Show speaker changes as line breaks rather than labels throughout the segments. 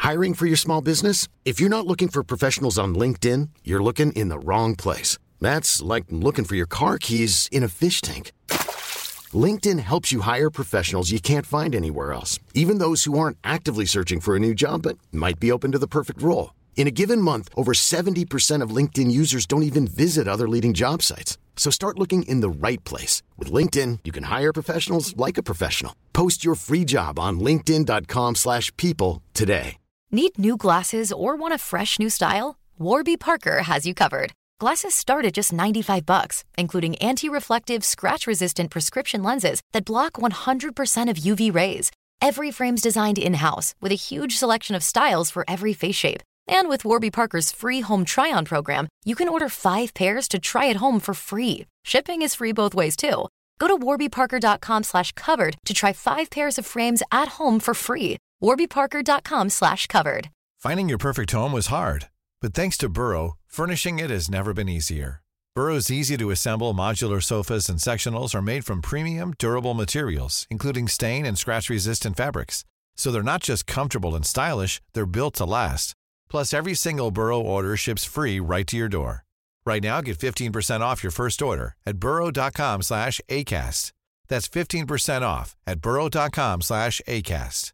Hiring for your small business? If you're not looking for professionals on LinkedIn, you're looking in the wrong place. That's like looking for your car keys in a fish tank. LinkedIn helps you hire professionals you can't find anywhere else, even those who aren't actively searching for a new job but might be open to the perfect role. In a given month, over 70% of LinkedIn users don't even visit other leading job sites. So start looking in the right place. With LinkedIn, you can hire professionals like a professional. Post your free job on linkedin.com/people today.
Need new glasses or want a fresh new style? Warby Parker has you covered. Glasses start at just $95, including anti-reflective, scratch-resistant prescription lenses that block 100% of UV rays. Every frame's designed in-house with a huge selection of styles for every face shape. And with Warby Parker's free home try-on program, you can order 5 pairs to try at home for free. Shipping is free both ways, too. Go to warbyparker.com/covered to try 5 pairs of frames at home for free. warbyparker.com/covered.
Finding your perfect home was hard, but thanks to Burrow, furnishing it has never been easier. Burrow's easy-to-assemble modular sofas and sectionals are made from premium, durable materials, including stain and scratch-resistant fabrics. So they're not just comfortable and stylish, they're built to last. Plus, every single Burrow order ships free right to your door. Right now, get 15% off your first order at burrow.com/ACAST. That's 15% off at burrow.com/ACAST.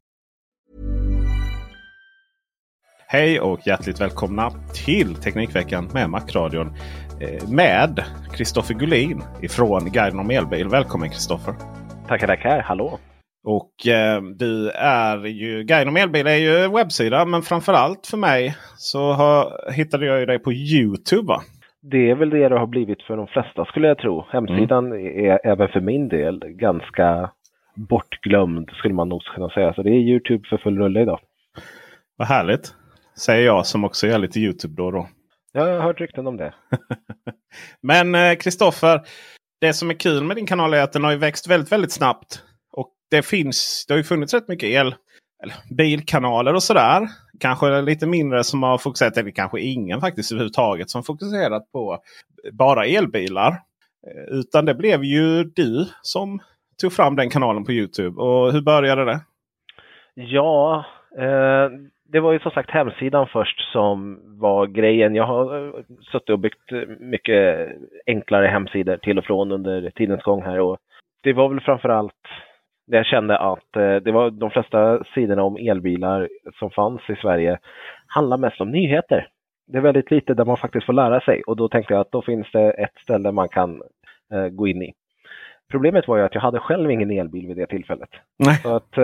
Hej och hjärtligt välkomna till Teknikveckan med Macradion med Kristoffer Gullin ifrån Guiden om elbil. Välkommen Kristoffer.
Tackar, hallå.
Och du är ju, Guiden om elbil är ju webbsida, men framförallt för mig så hittade jag ju dig på YouTube, va?
Det är väl det har blivit för de flesta, skulle jag tro. Hemsidan är även för min del ganska bortglömd, skulle man nog kunna säga. Så det är YouTube för full rulle idag.
Vad härligt, säger jag som också gör lite YouTube då och då.
Jag har hört rykten om det.
Men Kristoffer, det som är kul med din kanal är att den har ju växt väldigt, väldigt snabbt. Och det har ju funnits rätt mycket bilkanaler och sådär. Kanske lite mindre som har fokuserat, eller kanske ingen faktiskt överhuvudtaget som fokuserat på bara elbilar. Utan det blev ju du som tog fram den kanalen på YouTube. Och hur började det?
Ja, det var ju som sagt hemsidan först som var grejen. Jag har suttit och byggt mycket enklare hemsidor till och från under tidens gång här. Och det var väl framförallt det jag kände att det var de flesta sidorna om elbilar som fanns i Sverige handlar mest om nyheter. Det är väldigt lite där man faktiskt får lära sig. Och då tänkte jag att då finns det ett ställe man kan gå in i. Problemet var ju att jag hade själv ingen elbil vid det tillfället.
Nej.
Så att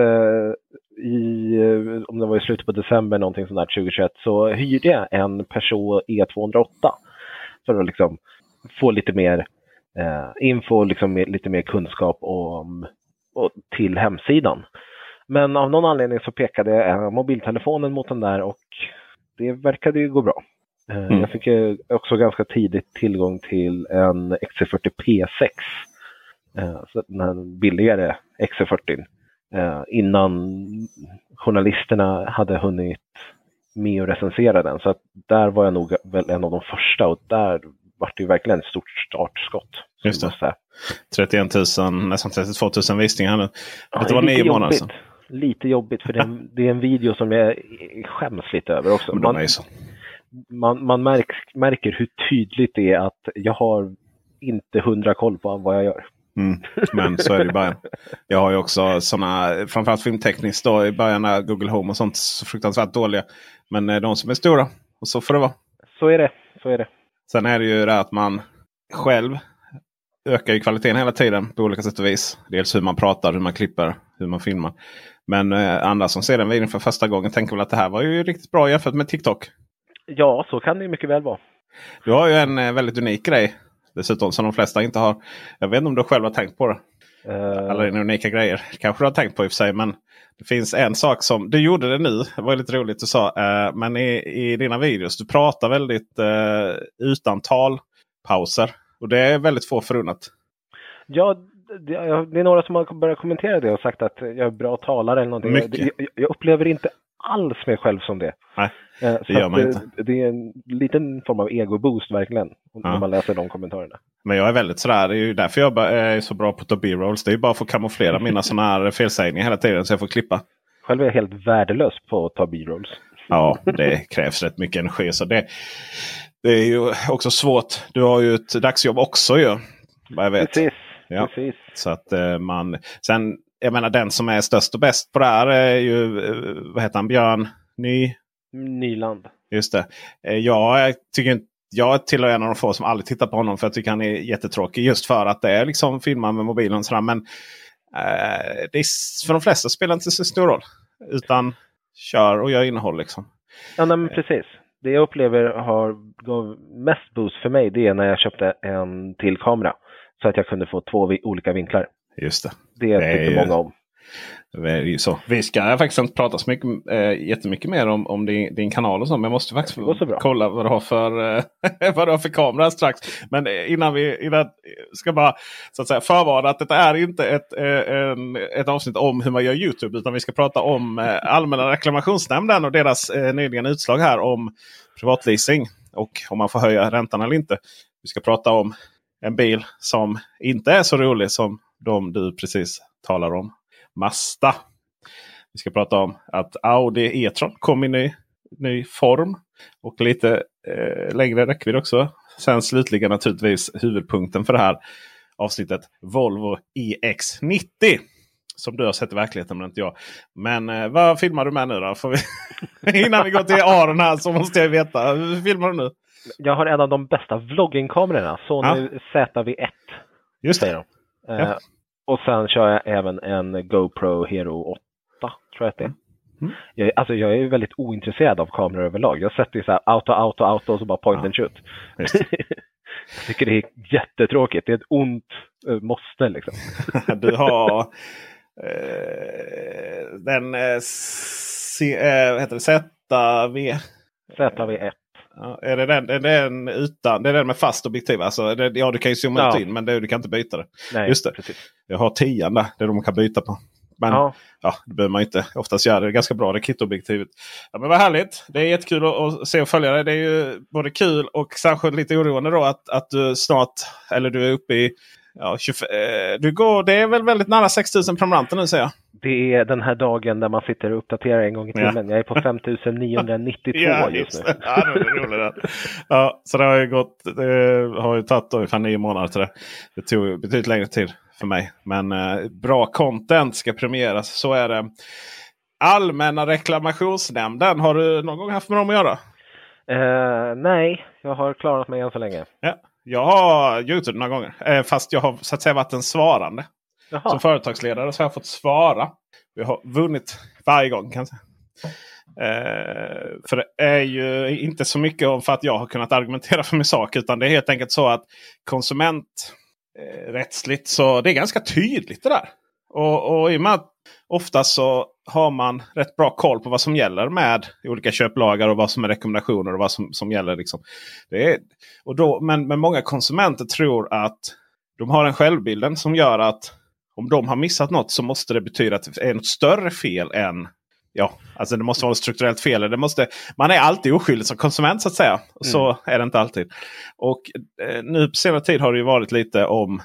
om det var i slutet på december någonting sånt där 2021 så hyrde jag en Peugeot E208 för att liksom få lite mer info, liksom lite mer kunskap om till hemsidan. Men av någon anledning så pekade mobiltelefonen mot den där och det verkade ju gå bra. Jag fick också ganska tidigt tillgång till en XC40 P6. Så den billigare XC40 innan journalisterna hade hunnit med att recensera den. Så att där var jag nog väl en av de första och där var det ju verkligen ett stort startskott.
Just det. 31 000, nästan 32 000 visningar nu.
Ja,
det var 9 månader sedan.
Lite jobbigt för det är en video som jag skäms lite över också. Man märker hur tydligt det är att jag har inte 100 koll på vad jag gör.
Men så är det i början. Jag har ju också sådana, framförallt filmtekniskt då, i början när Google Home och sånt så fruktansvärt dåliga. Men de som är stora, och så får det vara.
Så är det.
Sen är det ju det att man själv ökar ju kvaliteten hela tiden på olika sätt och vis. Dels hur man pratar, hur man klipper, hur man filmar. Men andra som ser den videon för första gången tänker väl att det här var ju riktigt bra jämfört med TikTok. Ja,
så kan det ju mycket väl vara.
Du har ju en väldigt unik grej. Dessutom som de flesta inte har. Jag vet inte om du själv har tänkt på det. Alla dina unika grejer. Kanske du har tänkt på i och för sig. Men det finns en sak som... Du gjorde det nu. Det var lite roligt du sa. Men i dina videos. Du pratar väldigt utan talpauser. Och det är väldigt få förunnat.
Ja, det är några som har börjat kommentera det och sagt att jag är bra talare eller någonting. Jag upplever inte alls mig själv som det.
Nej, det gör man inte.
Det är en liten form av ego-boost verkligen. När man läser de kommentarerna.
Men jag är väldigt sådär. Det är ju därför jag är så bra på att ta B-rolls. Det är ju bara för att kamouflera mina sådana här felsägningar hela tiden så jag får klippa.
Själv är jag helt värdelös på att ta B-rolls.
Ja, det krävs rätt mycket energi. Så det är ju också svårt. Du har ju ett dagsjobb också ju. Vad jag vet.
Precis.
Ja.
Precis.
Så att sen, jag menar, den som är störst och bäst på det här är ju, vad heter han, Björn
Nyland.
Just det. Jag tycker inte, jag tillhör en av de få som aldrig tittar på honom, för jag tycker han är jättetråkig. Just för att det är liksom filmar med mobilen och sådär. Men det är, för de flesta spelar inte så stor roll. Utan kör och gör innehåll liksom.
Ja, men precis. Det jag upplever gav mest boost för mig, det är när jag köpte en till kamera. Så att jag kunde få 2 olika vinklar.
Just det.
Det tyckte många om.
Det är ju så. Vi ska faktiskt inte prata så mycket, jättemycket mer om din kanal och så. Men jag måste faktiskt kolla vad du har för, vad du har för kamera strax. Men innan ska bara så att säga förvarna att detta är inte ett avsnitt om hur man gör YouTube. Utan vi ska prata om Allmänna reklamationsnämnden och deras nyligen utslag här om privatleasing. Och om man får höja räntan eller inte. Vi ska prata om en bil som inte är så rolig som de du precis talar om. Mazda. Vi ska prata om att Audi e-tron kom i ny form. Och lite längre räckvidd också. Sen slutligen naturligtvis huvudpunkten för det här avsnittet. Volvo EX90. Som du har sett i verkligheten, men inte jag. Men vad filmar du med nu då? Innan vi går till Aron här så måste jag veta. Hur filmar du nu?
Jag har en av de bästa vloggingkamerorna. Sony ZV-1.
Just det.
Ja. Och sen kör jag även en GoPro Hero 8, tror jag att det är. Jag är väldigt ointresserad av kameror överlag. Jag sätter ju så här auto och så bara point and shoot. Jag tycker det är jättetråkigt. Det är ett ont måste liksom. Du har
den heter det
ZV1.
Ja, är det den utan? Det är den med fast objektiv. Alltså, du kan ju zooma ut in, men du kan inte byta det. Nej, just det. Precis. Jag har 10 där. Det är de kan byta på. Men det behöver man inte oftast göra. Det är ganska bra, det kit-objektivet. Ja, men vad härligt. Det är jättekul att se och följa det. Det är ju både kul och särskilt lite oroande då att du snart, eller du är uppe i 25, det är väl väldigt nära 6000 prenumeranter nu, säger jag.
Det är den här dagen där man sitter och uppdaterar en gång i timmen. Jag är på 5992 just nu.
Ja, det är roligt. Ja, så det har ju gått, det har ju tagit ungefär 9 månader till det. Det tog betydligt längre tid för mig. Men bra content ska premieras, så är det. Allmänna reklamationsnämnden, har du någon gång haft med dem att göra?
Nej, jag har klarat mig än så länge.
Ja. Jag har gjort det några gånger. Fast jag har så att säga varit en svarande. Jaha. Som företagsledare så har jag fått svara. Vi har vunnit varje gång, kan jag säga. För det är ju inte så mycket om för att jag har kunnat argumentera för min sak. Utan det är helt enkelt så att konsumenträttsligt så det är ganska tydligt det där. Och i och med att ofta så har man rätt bra koll på vad som gäller med olika köplagar och vad som är rekommendationer och vad som gäller. Liksom. Men många konsumenter tror att de har en självbilden som gör att om de har missat något så måste det betyda att det är något större fel än... Ja, alltså det måste vara ett strukturellt fel. Man är alltid oskyldig som konsument så att säga. Och så är det inte alltid. Och nu på senare tid har det ju varit lite om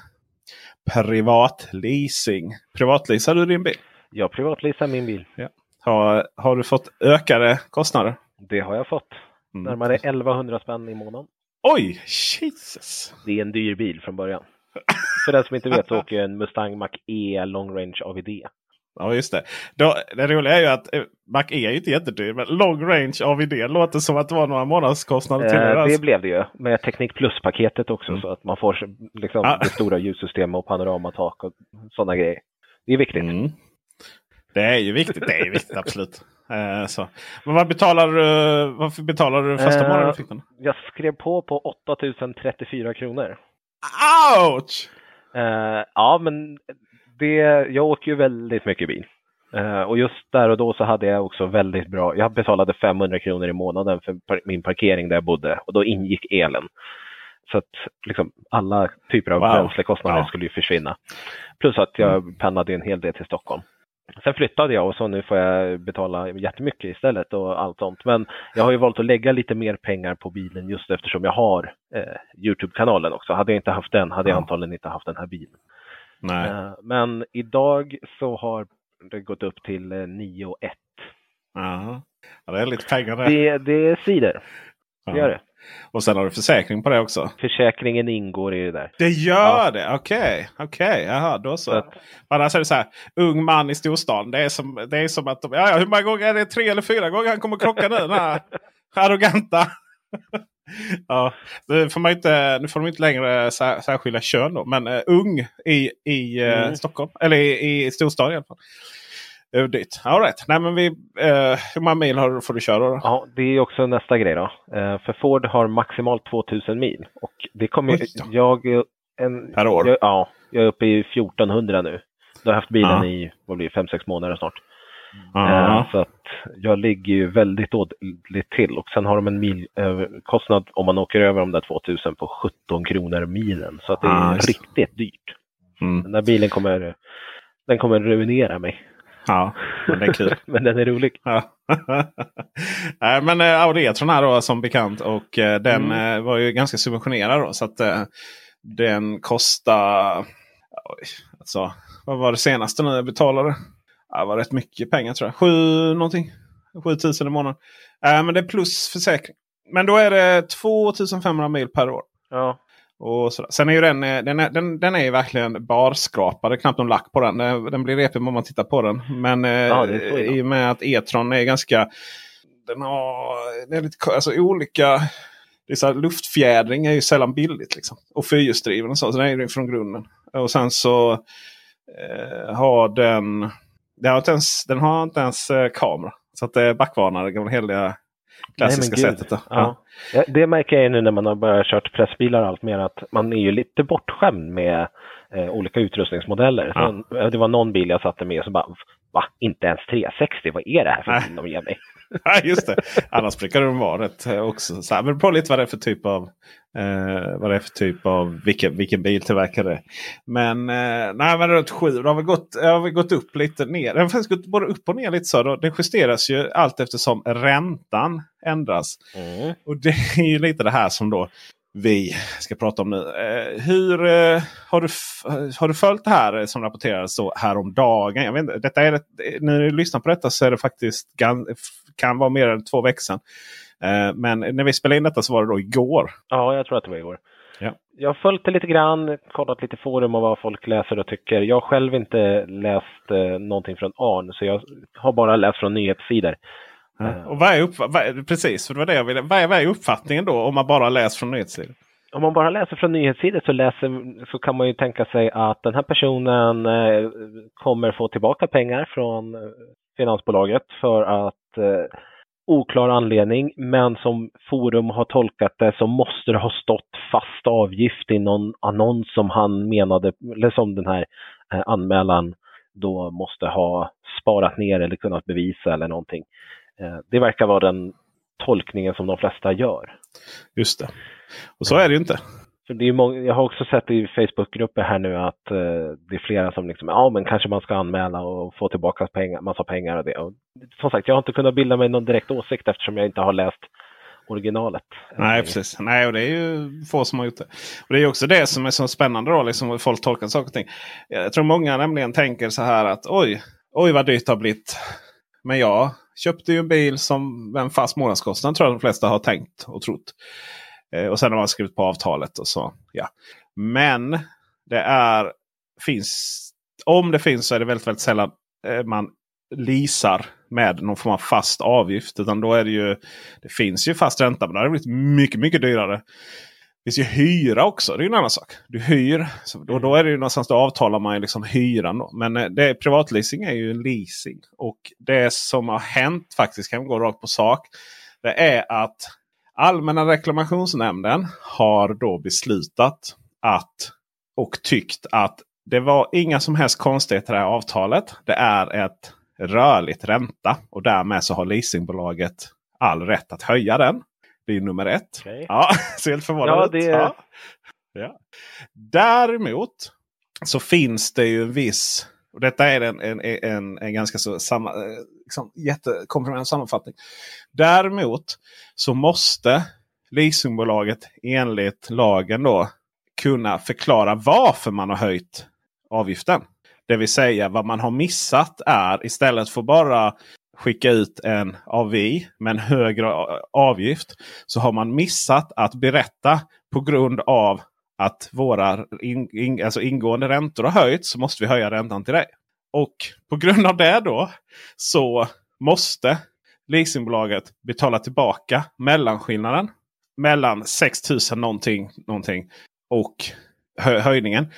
privatleasing. Privatleasar du din bil?
Jag privatleasar min bil.
Ja. Har du fått ökade kostnader?
Det har jag fått. Närmare 1100 spänn i månaden.
Oj, Jesus!
Det är en dyr bil från början. För den som inte vet så åker jag en Mustang Mach-E Long Range AVD.
Ja, just det. Det roliga är ju att Mach-E är ju inte jättedyr. Men Long Range AVD låter som att det var några månadskostnader till det.
Det blev det ju. Med Teknik Plus-paketet också. Så att man får liksom det stora ljussystemet och panoramatak och sådana grejer. Det är viktigt.
Det är ju viktigt. Det är viktigt, absolut. Så. Men varför betalar du första månaden fick den?
Jag skrev på 8034 kronor.
Ouch!
Ja, men jag åker ju väldigt mycket bil. Och just där och då så hade jag också väldigt bra... Jag betalade 500 kronor i månaden för min parkering där jag bodde. Och då ingick elen. Så att liksom, alla typer av bränslekostnader skulle ju försvinna. Plus att jag pendlade en hel del till Stockholm. Sen flyttade jag och så nu får jag betala jättemycket istället och allt sånt. Men jag har ju valt att lägga lite mer pengar på bilen just eftersom jag har YouTube-kanalen också. Hade jag inte haft den hade jag antagligen inte haft den här bilen.
Nej.
Men idag så har det gått upp till 9,1.
Ja, det är lite pengar där.
Det svider. Det gör det.
Och sen har du försäkring på det också.
Försäkringen ingår i det där.
Det gör det? Okej. Jaha, då så. Annars är det så här, ung man i storstan. Det är som att hur många gånger är det? 3 eller 4 gånger han kommer krocka nu? Den här arroganta. Ja, nu får de inte längre särskilda kön då. Men ung i Stockholm. Eller i storstan i alla fall. Dyrt. All right. Nej, men hur många mil får du köra då?
Ja, det är också nästa grej då. För Ford har maximalt 2000 mil. Och det kommer
per år?
Jag är uppe i 1400 nu. Jag har haft bilen i 5-6 månader snart. Så att jag ligger ju väldigt dåligt till. Och sen har de en milkostnad om man åker över de där 2000 på 17 kronor milen. Så att det är riktigt dyrt. Den där bilen kommer ruinera mig.
Ja, men det är kul.
Men den är rolig.
Ja. Men Audi e-tron här då som bekant. Och den var ju ganska subventionerad då. Så att den kostar... Alltså, vad var det senaste nu jag betalade? Det var rätt mycket pengar tror jag. 7 000 i månaden. Men det är plus försäkring. Men då är det 2500 mil per år.
Ja.
Och sen är ju den är ju verkligen barskrapad. Det är knappt någon lack på den. Den blir repig om man tittar på den. Men i och med att e-tron är ganska... Det är lite alltså, olika... Det är så här, luftfjädring är ju sällan billigt liksom. Och fyrhjulsdriven och så. Så den är ju från grunden. Och sen så har den... Den har inte ens kamera. Så att det är backvarnare. Det gamla heliga klassiska sättet. Då.
Ja. Ja, det märker jag nu när man har börjat kört pressbilar allt mer. Att man är ju lite bortskämd med olika utrustningsmodeller. Ja. Det var någon bil jag satte med och så bara, va? Inte ens 360? Vad är det här för bil de ger mig?
Ja, just det. Annars brukar det vara rätt också. Så här, men på lite vad det är för typ av vilken biltillverkare. Men runt 7 det har vi gått upp lite ner. Det har faktiskt gått både upp och ner lite så. Då. Det justeras ju allt eftersom räntan ändras. Och det är ju lite det här som då vi ska prata om nu. Hur har du följt det här som rapporterades så här om dagen? Jag vet inte, när du lyssnar på detta så är det faktiskt kan vara mer än 2 veckor sedan. Men när vi spelade in detta så var det då igår.
Ja, jag tror att det var igår.
Ja.
Jag har följt det lite grann, kollat lite forum och vad folk läser och tycker. Jag har själv inte läst någonting från Arn, så jag har bara läst från nyhetssidor.
Och precis, för det var det jag ville. Vad är uppfattningen då om man bara läser från nyhetssidor?
Om man bara läser från nyhetssidor så kan man ju tänka sig att den här personen kommer få tillbaka pengar från finansbolaget för att oklar anledning, men som forum har tolkat det så måste det ha stått fast avgift i någon annons som han menade, eller som den här anmälan då måste ha sparat ner eller kunnat bevisa eller någonting. Det verkar vara den tolkningen som de flesta gör.
Just det. Och så är det ju inte.
För det är jag har också sett i Facebookgrupper här nu att det är flera som liksom, men kanske man ska anmäla och få tillbaka massa pengar och det. Och, som sagt, jag har inte kunnat bilda mig någon direkt åsikt eftersom jag inte har läst originalet.
Nej, precis. Nej, och det är ju få som har gjort det. Och det är ju också det som är så spännande då, liksom hur folk tolkar saker och ting. Jag tror många nämligen tänker så här att oj vad dyrt det har blivit. Men jag köpte ju en bil som en fast månadskostnad, tror jag de flesta har tänkt och trott. Och sen har man skrivit på avtalet och så. Ja. Men om det finns så är det väldigt, väldigt sällan man leasar med någon form av fast avgift. Utan då är det finns ju fast ränta, men det har blivit mycket, mycket dyrare. Det finns ju hyra också, det är ju en annan sak. Du hyr, och då är det ju någonstans, då avtalar man ju liksom hyran då. Men privatleasing är ju en leasing. Och det som har hänt faktiskt, kan vi gå rakt på sak, det är att Allmänna reklamationsnämnden har då beslutat och tyckt att det var inga som helst konstigheter i det här avtalet. Det är ett rörligt ränta och därmed så har leasingbolaget all rätt att höja den. Det är nummer 1.
Okay.
Ja, så helt förvånande. Ja. Däremot så finns det ju en viss, och detta är en ganska så jättekomprimerad sammanfattning. Däremot så måste leasingbolaget enligt lagen då kunna förklara varför man har höjt avgiften. Det vill säga vad man har missat är, istället för bara skicka ut en AVI med en högre avgift, så har man missat att berätta på grund av att våra alltså ingående räntor har höjts, så måste vi höja räntan till dig. Och på grund av det då så måste leasingbolaget betala tillbaka mellanskillnaden mellan 6 000 någonting och höjningen.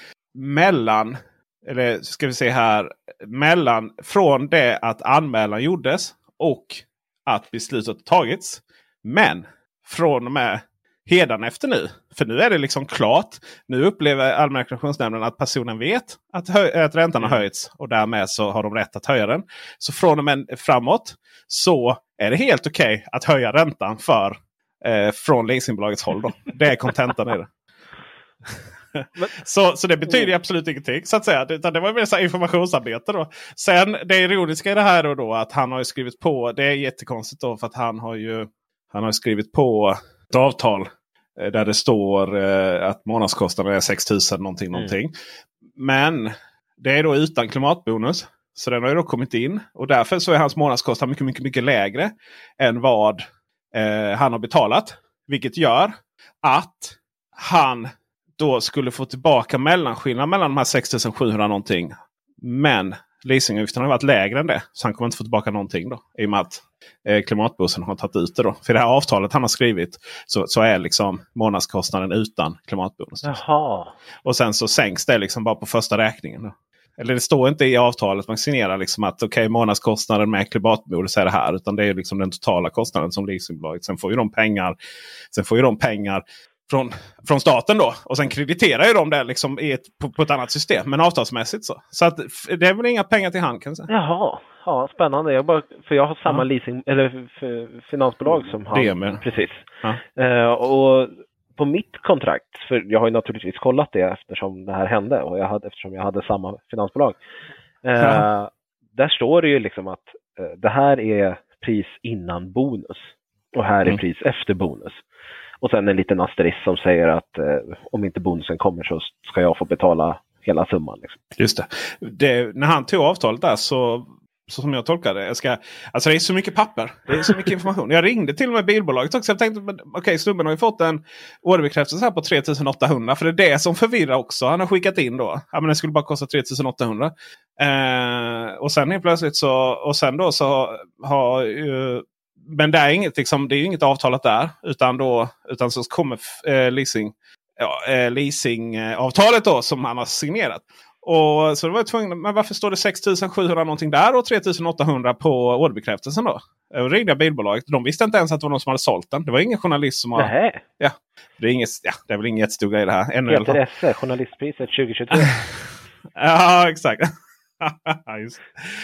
Eller ska vi se här, från det att anmälan gjordes och att beslutet tagits. Men från och med hädanefter nu, för nu är det liksom klart. Nu upplever Allmänna reklamationsnämnden att personen vet att räntan har höjts, och därmed så har de rätt att höja den. Så från och med framåt så är det helt okej att höja räntan från leasingbolagets håll då. Det är kontentan i det. Så det betyder absolut ingenting, så att säga. Det var mer så här informationsarbete då. Sen det ironiska i det här då att han har ju skrivit på, det är jättekonstigt då, för att han har skrivit på ett avtal där det står att månadskostnaden är 6 000 någonting. Men det är då utan klimatbonus. Så den har ju då kommit in. Och därför så är hans månadskostnad mycket, mycket, mycket lägre än vad han har betalat. Vilket gör att han då skulle få tillbaka mellanskillnaden mellan de här 6 700 någonting. Men leasingavgiften har varit lägre än det. Så han kommer inte få tillbaka någonting då. I och med att klimatbonusen har tagit ut det då. För det här avtalet han har skrivit så är liksom månadskostnaden utan klimatbonus.
Jaha.
Och sen så sänks det liksom bara på första räkningen då. Eller det står inte i avtalet, man signerar liksom att månadskostnaden med klimatbonus är det här. Utan det är liksom den totala kostnaden som leasingbolaget. Sen får ju de pengar från staten då. Och sen krediterar ju de det liksom på ett annat system. Men avtalsmässigt så. Så att det är väl inga pengar till hand, kan jag säga.
Jaha, ja, spännande. Jag har samma leasing eller finansbolag som han.
DM.
Precis. Ja. Och på mitt kontrakt, för jag har ju naturligtvis kollat det eftersom det här hände. Och eftersom jag hade samma finansbolag. Där står det ju liksom att det här är pris innan bonus. Och här är pris efter bonus. Och sen en liten asterisk som säger att om inte bonusen kommer så ska jag få betala hela summan. Liksom.
Just det. När han tog avtalet där så som jag tolkar det. Alltså det är så mycket papper. Det är så mycket information. Jag ringde till och med bilbolaget också. Jag tänkte, okej, snubben har ju fått en orderbekräftelse här på 3800. För det är det som förvirrar också. Han har skickat in då. Ja, men det skulle bara kosta 3800. Och sen helt plötsligt så har men det är inget liksom, det är ju inget avtalat där, utan så kommer leasingavtalet då som han har signerat. Och så det var tvungen, men varför står det 6700 någonting där och 3800 på orderbekräftelsen då? Jag ringde bilbolaget. De visste inte ens att det var någon som hade sålt den. Det var ingen journalist som har...
Nej.
Ja, det är väl ingen jättestor grej det här.
Peter Esse, journalistpriset 2023.
Ja, exakt. Just.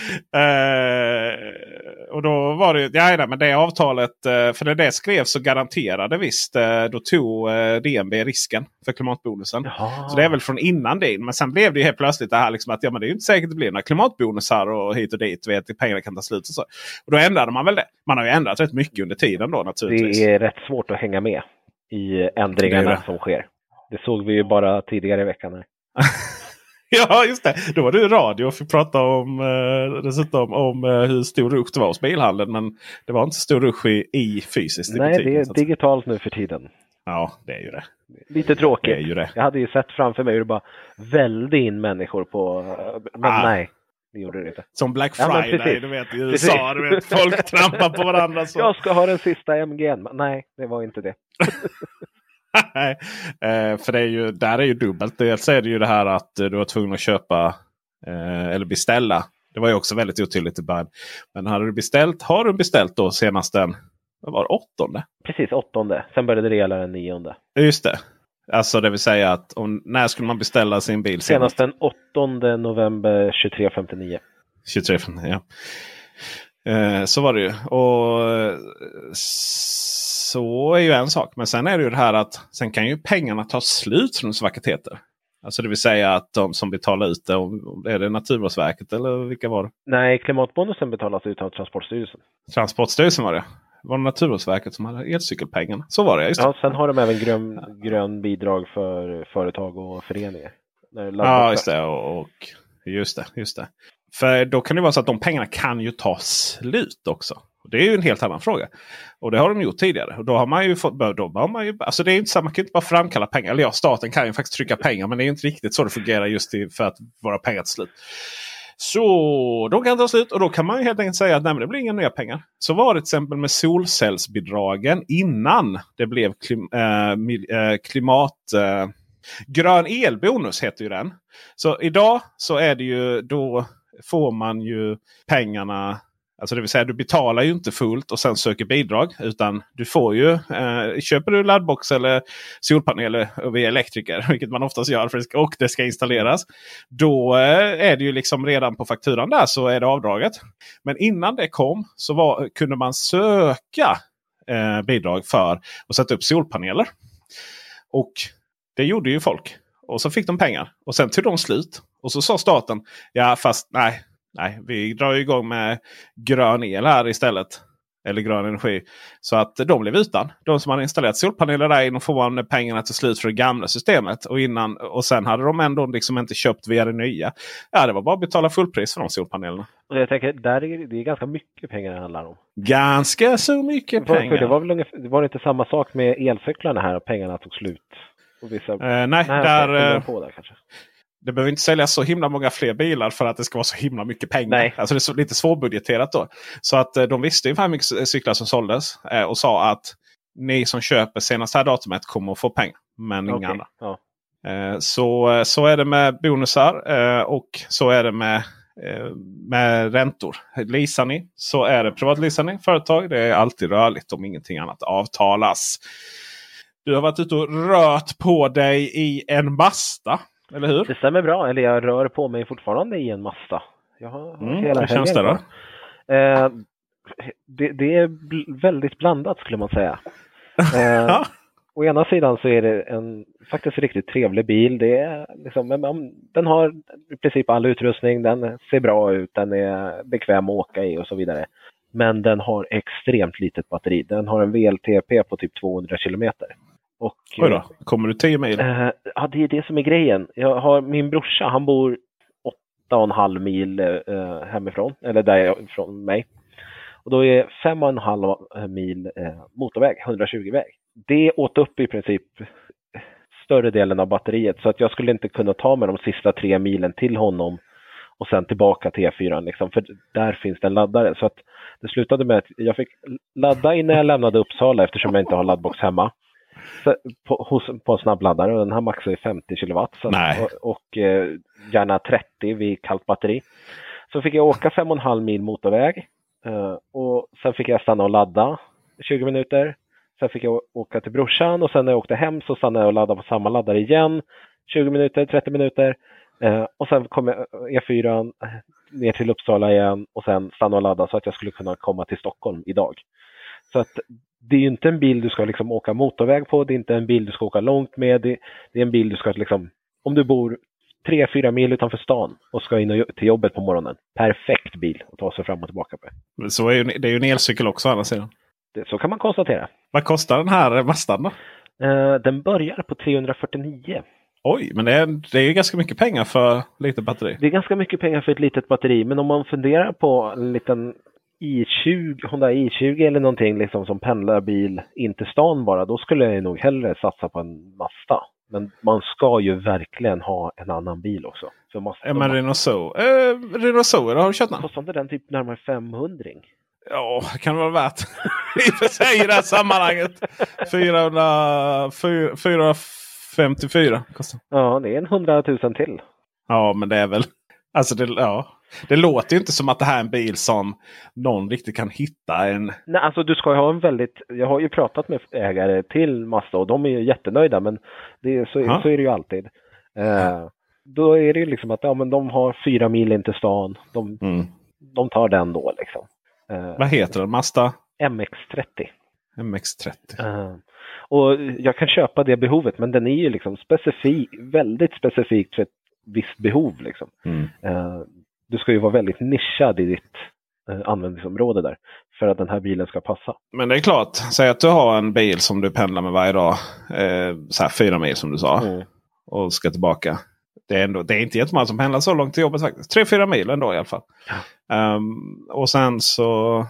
Och då var det men det avtalet, för det skrevs så garanterade visst, då tog DNB risken för klimatbonusen. Jaha. Så det är väl från innan det. Men sen blev det ju helt plötsligt det här liksom att det är ju inte säkert att det blir några klimatbonusar och hit och dit, vet, pengarna kan ta slut och så. Och då ändrade man väl det. Man har ju ändrat rätt mycket under tiden då naturligtvis.
Det är rätt svårt att hänga med i ändringarna som sker. Det såg vi ju bara tidigare i veckan här.
Ja, just det. Då var du i radio och fick prata om dessutom om hur stor rusch det var hos bilhandeln. Men det var inte stor rusch i fysiskt.
Nej,
butiken,
det är digitalt nu för tiden.
Ja, det är ju det.
Lite tråkigt.
Det är ju det.
Jag hade ju sett framför mig hur det bara välde in människor på... Men nej, det gjorde det inte.
Som Black Friday, du vet, i USA. Du vet, folk trampar på varandra. Så.
Jag ska ha den sista MG:n. Nej, det var inte det.
Nej, för det är ju, där är ju dubbelt. Dels är det ju det här att du var tvungen att köpa eller beställa. Det var ju också väldigt otydligt i början. Men har du beställt då senast den, vad var det, 8:e?
Precis, 8:e. Sen började det gälla den 9:e.
Just det. Alltså det vill säga att när skulle man beställa sin bil
senast? Den 8 november 23:59.
23:59, ja. Så var det ju. Och så är ju en sak. Men sen är det ju det här att sen kan ju pengarna ta slut från svacketeter. Alltså det vill säga att de som betalar ut det, är det Naturvårdsverket eller vilka var det?
Nej, klimatbonusen betalas ut av Transportstyrelsen.
Transportstyrelsen var det. Var det Naturvårdsverket som hade elcykelpengarna? Så var det, just det.
Ja, sen har de även grön bidrag för företag och föreningar.
Ja, just det. Och just det. För då kan det vara så att de pengarna kan ju ta slut också. Det är ju en helt annan fråga. Och det har de gjort tidigare. Och då har man ju fått... alltså det är inte så, man kan inte bara framkalla pengar. Eller ja, staten kan ju faktiskt trycka pengar. Men det är inte riktigt så det fungerar just för att våra pengar till slut. Så då kan det ta slut. Och då kan man ju helt enkelt säga att nej, men det blir inga nya pengar. Så var det till exempel med solcellsbidragen innan det blev klimat... grön elbonus heter ju den. Så idag så är det ju... Då får man ju pengarna... Alltså det vill säga du betalar ju inte fullt och sen söker bidrag. Utan du får ju, köper du laddbox eller solpaneler via elektriker. Vilket man oftast gör och det ska installeras. Då är det ju liksom redan på fakturan där så är det avdraget. Men innan det kom så kunde man söka bidrag för att sätta upp solpaneler. Och det gjorde ju folk. Och så fick de pengar. Och sen tog de slut. Och så sa staten, ja fast nej, vi drar igång med grön el här istället. Eller grön energi. Så att de blev utan. De som hade installerat solpaneler där innan får man pengarna till slut för det gamla systemet. Och sen hade de ändå liksom inte köpt via det nya. Ja, det var bara att betala fullpris för de solpanelerna.
Och jag tänker, det är ganska mycket pengar det handlar om.
Ganska så mycket pengar.
För det var inte samma sak med elcyklarna här och pengarna tog slut. Och vissa...
nej, där kanske. Det behöver inte säljas så himla många fler bilar för att det ska vara så himla mycket pengar. Nej. Alltså det är lite svårbudgeterat då. Så att de visste ju hur mycket cyklar som såldes. Och sa att ni som köper senast här datumet kommer att få pengar. Men inga andra. Ja. Så är det med bonusar. Och så är det med räntor. Leasar ni så är det privatleasar ni företag. Det är alltid rörligt om ingenting annat avtalas. Du har varit ute och rört på dig i en Mazda. Eller hur?
Det stämmer bra. Eller jag rör på mig fortfarande i en Mazda. Jag har hur känns det då? Det är väldigt blandat skulle man säga. Å ena sidan så är det en faktiskt riktigt trevlig bil. Det är liksom, den har i princip all utrustning. Den ser bra ut. Den är bekväm att åka i och så vidare. Men den har extremt litet batteri. Den har en VLTP på typ 200 kilometer. Och,
kommer du 10 mil?
Ja, det är det som är grejen. Jag har min brorsa, han bor 8,5 mil hemifrån. Eller därifrån mig. Och då är 5,5 mil motorväg, 120-väg. Det åt upp i princip större delen av batteriet. Så att jag skulle inte kunna ta med de sista 3 milen till honom. Och sen tillbaka till E4 liksom. För där finns det en laddare. Så att det slutade med att jag fick ladda innan jag lämnade Uppsala. Eftersom jag inte har laddbox hemma. På en snabbladdare. Och den här maxar är 50 kW. Och gärna 30 vid kallt batteri. Så fick jag åka 5,5 mil motorväg. Och sen fick jag stanna och ladda 20 minuter. Sen fick jag åka till brorsan. Och sen när jag åkte hem så stannade jag och laddade på samma laddare igen. 20 minuter, 30 minuter. Och sen kom jag E4 ner till Uppsala igen. Och sen stanna och ladda så att jag skulle kunna komma till Stockholm idag. Så att det är ju inte en bil du ska liksom åka motorväg på. Det är inte en bil du ska åka långt med. Det är en bil du ska liksom... Om du bor 3-4 mil utanför stan och ska in till jobbet på morgonen. Perfekt bil att ta sig fram och tillbaka på.
Så är det är ju en elcykel också å andra sidan.
Så kan man konstatera.
Vad kostar den här Mazdan då?
Den börjar på 349.
Oj, men det är ju ganska mycket pengar för lite batteri.
Det är ganska mycket pengar för ett litet batteri. Men om man funderar på en liten Honda i20 eller någonting liksom som pendlarbil in till stan bara. Då skulle jag nog hellre satsa på en Mazda. Men man ska ju verkligen ha en annan bil också.
Men Renault Zoe, har du köpt den?
Kostar inte den typ närmare 500?
Ja, det kan vara värt. I och för sig i det här sammanhanget. 454 kostar.
Ja, det är 100 000 till.
Ja, men det är väl... Alltså det låter ju inte som att det här är en bil som någon riktigt kan hitta en...
Nej, alltså du ska ju ha en väldigt... Jag har ju pratat med ägare till Mazda och de är ju jättenöjda, men så är det ju alltid. Då är det ju liksom att men de har 4 mil in till stan. De tar den då liksom.
Vad heter den? Mazda?
MX-30.
MX-30.
Och jag kan köpa det behovet, men den är ju liksom väldigt specifikt för ett visst behov liksom. Du ska ju vara väldigt nischad i ditt användningsområde där för att den här bilen ska passa.
Men det är klart, säg att du har en bil som du pendlar med varje dag, så här 4 mil som du sa, och ska tillbaka. det är inte jättemånga som pendlar så långt till jobbet faktiskt. 3-4 mil ändå i alla fall. Ja. Och sen så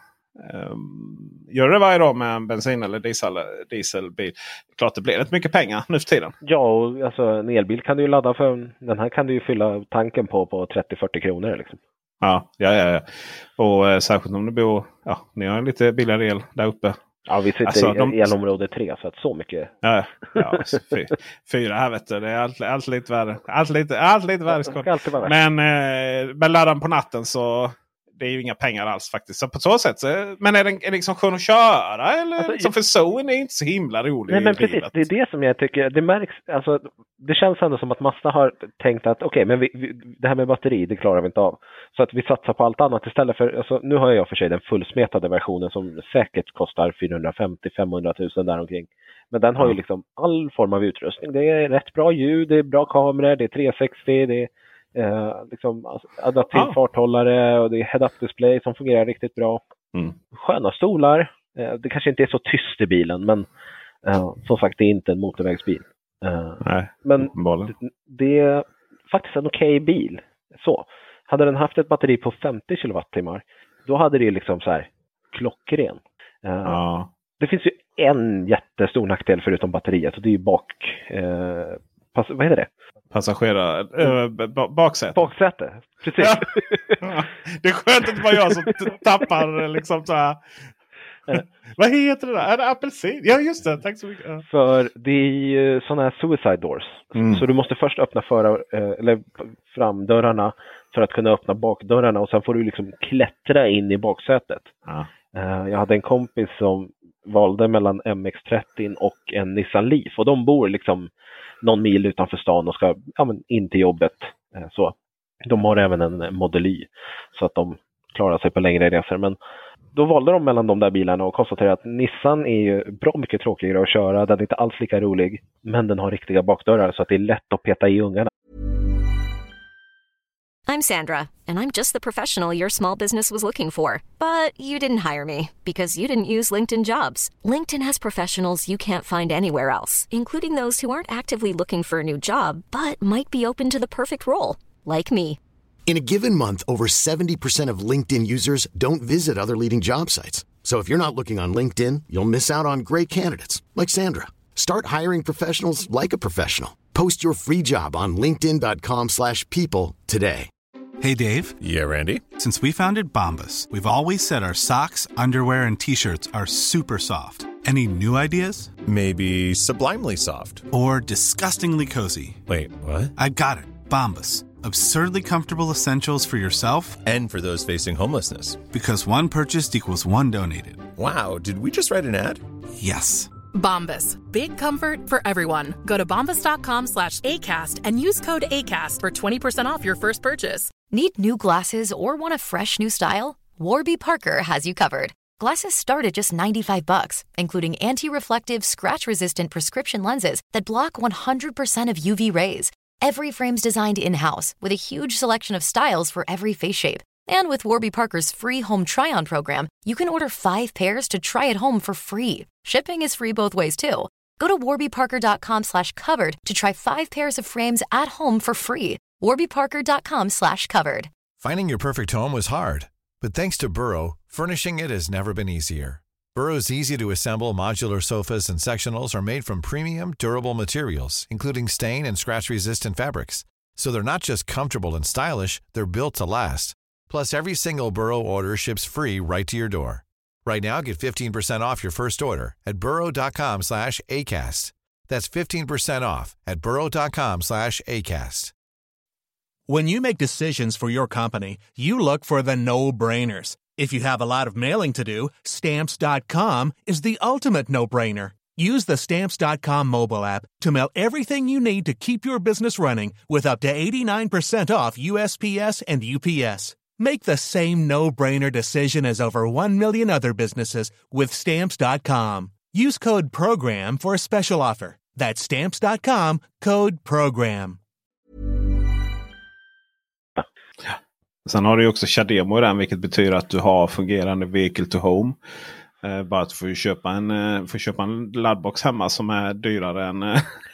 gör det varje dag med en bensin- eller dieselbil. Klart det blir rätt mycket pengar nu för tiden.
Ja, och alltså, en elbil kan du ju ladda för. Den här kan du ju fylla tanken på 30-40 kronor liksom.
Ja. Och särskilt om du bor... Ja, ni har en lite billigare el där uppe.
Ja, vi sitter i elområde 3 så att så mycket.
Ja, 4 här vet du. Det är allt lite värre. Allt lite värre. Men laddaren på natten så... Det är ju inga pengar alls faktiskt. Så på så sätt men är den liksom skön att köra? Eller alltså, liksom, för zonen är inte så himla rolig.
Nej, men precis. Det är det som jag tycker. Det märks, alltså, det känns ändå som att Mazda har tänkt att okej, men det här med batteri, det klarar vi inte av. Så att vi satsar på allt annat istället för, alltså, nu har jag för sig den fullsmetade versionen som säkert kostar 450-500 000 däromkring. Men den har ju liksom all form av utrustning. Det är rätt bra ljud, det är bra kameror, det är 360, det är liksom adaptiv farthållare och det är head-up display som fungerar riktigt bra. Sköna stolar. Det kanske inte är så tyst i bilen, men som sagt, det är inte en motorvägsbil.
Nej,
men det är faktiskt en okej bil. Så, hade den haft ett batteri på 50 kilowattimmar, då hade det liksom så här klockren. Det finns ju en jättestor nackdel förutom batteriet, och det är ju vad heter det?
Passagerare, baksäte.
Baksäte, precis.
Ja. Det är skönt att det var jag som tappar liksom så här. Vad heter det där? Är det apelsin? Ja, just det. Tack så mycket. Ja.
För det är ju sådana här suicide doors. Så du måste först öppna framdörrarna för att kunna öppna bakdörrarna, och sen får du liksom klättra in i baksätet. Jag hade en kompis som valde mellan MX-30 och en Nissan Leaf, och de bor liksom någon mil utanför stan och ska in till jobbet. Så de har även en Model Y så att de klarar sig på längre resor. Men då valde de mellan de där bilarna och konstaterade att Nissan är ju bra mycket tråkigare att köra. Den är inte alls lika rolig, men den har riktiga bakdörrar så att det är lätt att peta i ungarna.
I'm Sandra, and I'm just the professional your small business was looking for. But you didn't hire me because you didn't use LinkedIn Jobs. LinkedIn has professionals you can't find anywhere else, including those who aren't actively looking for a new job, but might be open to the perfect role, like me.
In a given month, over 70% of LinkedIn users don't visit other leading job sites. So if you're not looking on LinkedIn, you'll miss out on great candidates like Sandra. Start hiring professionals like a professional. Post your free job on linkedin.com/people today.
Hey, Dave.
Yeah, Randy.
Since we founded Bombas, we've always said our socks, underwear, and T-shirts are super soft. Any new ideas?
Maybe sublimely soft.
Or disgustingly cozy.
Wait, what?
I got it. Bombas. Absurdly comfortable essentials for yourself
and for those facing homelessness.
Because one purchased equals one donated.
Wow, did we just write an ad?
Yes.
Bombas. Big comfort for everyone. Go to bombas.com/ACAST and use code ACAST for 20% off your first purchase.
Need new glasses or want a fresh new style? Warby Parker has you covered. Glasses start at just $95, including anti-reflective, scratch-resistant prescription lenses that block 100% of UV rays. Every frame's designed in-house with a huge selection of styles for every face shape. And with Warby Parker's free home try-on program, you can order 5 pairs to try at home for free. Shipping is free both ways, too. Go to warbyparker.com/covered to try 5 pairs of frames at home for free. warbyparker.com/covered.
Finding your perfect home was hard, but thanks to Burrow, furnishing it has never been easier. Burrow's easy-to-assemble modular sofas and sectionals are made from premium, durable materials, including stain and scratch-resistant fabrics. So they're not just comfortable and stylish, they're built to last. Plus, every single Burrow order ships free right to your door. Right now, get 15% off your first order at burrow.com/ACAST. That's 15% off at burrow.com/ACAST.
When you make decisions for your company, you look for the no-brainers. If you have a lot of mailing to do, Stamps.com is the ultimate no-brainer. Use the Stamps.com mobile app to mail everything you need to keep your business running with up to 89% off USPS and UPS. Make the same no-brainer decision as over 1 million other businesses with Stamps.com. Use code PROGRAM for a special offer. That's Stamps.com, code PROGRAM.
Sen har du ju också CHAdeMO i den, vilket betyder att du har fungerande vehicle to home. Bara att du får köpa en laddbox hemma som är dyrare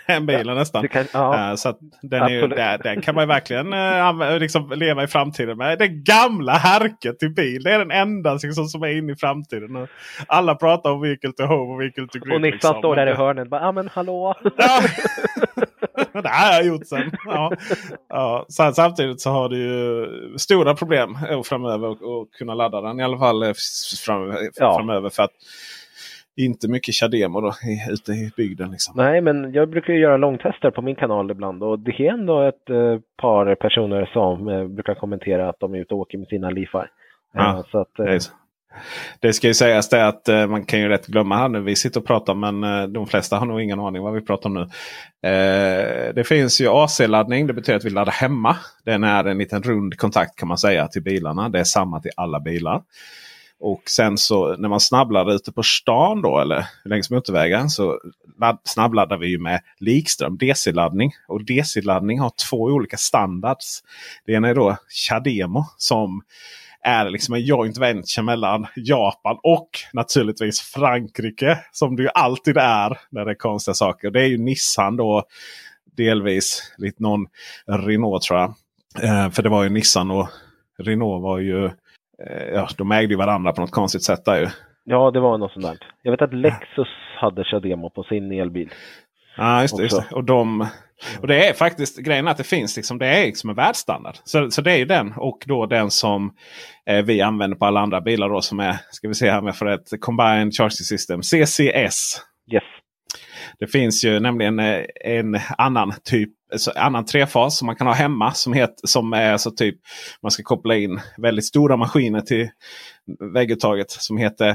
än bilen nästan. Så att den kan man ju verkligen liksom leva i framtiden med. Det gamla härket till bil. Det är den enda liksom, som är inne i framtiden. Och alla pratar om vehicle to home och vehicle to grid.
Och Nissan liksom står där i hörnet. Bara, men hallå!
Ja. Det här har jag gjort sen. Ja. Samtidigt så har du ju stora problem framöver att kunna ladda den. I alla fall framöver. För att inte mycket CHAdeMO då ute i bygden liksom.
Nej, men jag brukar ju göra långtester på min kanal ibland. Och det är ändå ett par personer som brukar kommentera att de är ute och åker med sina Leafar.
Ja, så att, det ska ju sägas det att man kan ju rätt glömma här nu. Vi sitter och pratar men de flesta har nog ingen aning vad vi pratar om nu. Det finns ju AC-laddning. Det betyder att vi laddar hemma. Den är en liten rund kontakt kan man säga till bilarna. Det är samma till alla bilar. Och sen så när man snabbladdar ute på stan då eller längs motorvägen så snabbladdar vi ju med likström DC-laddning. Och DC-laddning har 2 olika standards. Det ena är då CHAdeMO som är liksom en joint venture mellan Japan och naturligtvis Frankrike. Som det ju alltid är när det är konstiga saker. Det är ju Nissan då delvis lite någon Renault tror jag. För det var ju Nissan och Renault var ju... Ja, de ägde ju varandra på något konstigt sätt där ju.
Ja, det var något sånt där. Jag vet att Lexus hade CHAdeMO på sin elbil.
Ja, just det. Och det är faktiskt grejen att det finns liksom, det är liksom en världsstandard. Så det är ju den och då den som vi använder på alla andra bilar då som är, ska vi se här med för ett Combined Charging System, CCS.
Yes.
Det finns ju nämligen en annan annan trefas som man kan ha hemma som är så typ man ska koppla in väldigt stora maskiner till vägguttaget som heter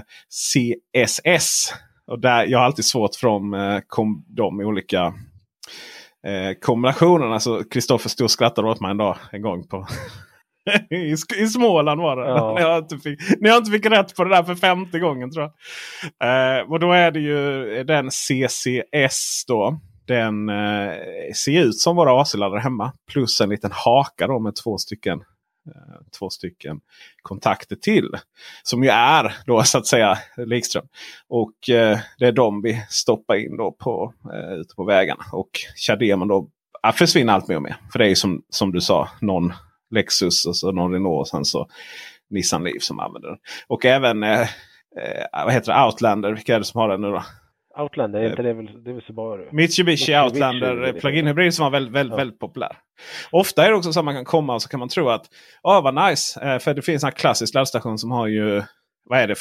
CSS. Och där jag har alltid svårt från de olika kombinationerna. Så Kristoffer stod och skrattade åt mig en gång på I Småland var det. Ja. När jag inte fick rätt på det där för 50 gången tror jag. Och då är det ju den CCS då. Den ser ut som våra AC-laddare hemma. Plus en liten haka då med två stycken kontakter till. Som ju är då så att säga likström. Och det är de vi stoppar in då ute på vägarna. Och CHAdeMO då försvinner allt mer och mer. För det är ju som du sa någon Lexus och så någon Renault och sen så Nissan Leaf som använder den. Och även vad heter det? Outlander. Vilka är det som har den nu då?
Outlander, är inte det är väl Subaru?
Mitsubishi Outlander plug-in hybrid som var väldigt populär. Ofta är det också så att man kan komma och så kan man tro att vad nice. För det finns en klassisk laddstation som har ju, vad är det,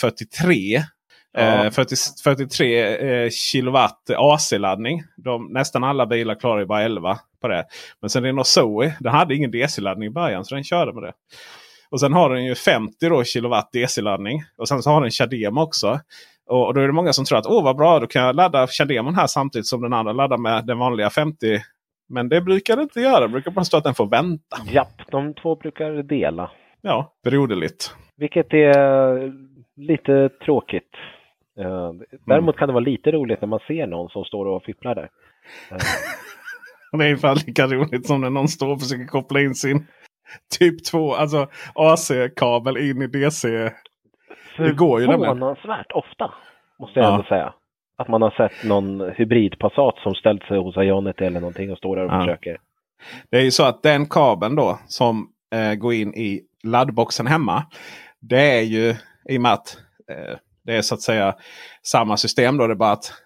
43 kilowatt AC-laddning. Nästan alla bilar klarar ju bara 11 på det. Men sen Renault Zoe, den hade ingen DC-laddning i början så den körde med det. Och sen har den ju 50 då, kilowatt DC-laddning. Och sen så har den CHAdeMO också. Och då är det många som tror att vad bra, då kan jag ladda CHAdeMO här samtidigt som den andra laddar med den vanliga 50. Men det brukar det inte göra. Det brukar bara stå att den får vänta.
Japp, de två brukar dela.
Ja, broderligt.
Vilket är lite tråkigt. Däremot kan det vara lite roligt när man ser någon som står och fipplar där.
Det är ungefär lika roligt som när någon står och försöker koppla in sin typ 2, alltså AC-kabel in i DC. Det går ju
förvånansvärt ofta, måste jag ändå säga. Att man har sett någon hybridpassat som ställt sig hos Ionity eller någonting och står där och försöker.
Det är ju så att den kabeln då som går in i laddboxen hemma. Det är ju i och med att det är så att säga samma system då. Det är bara att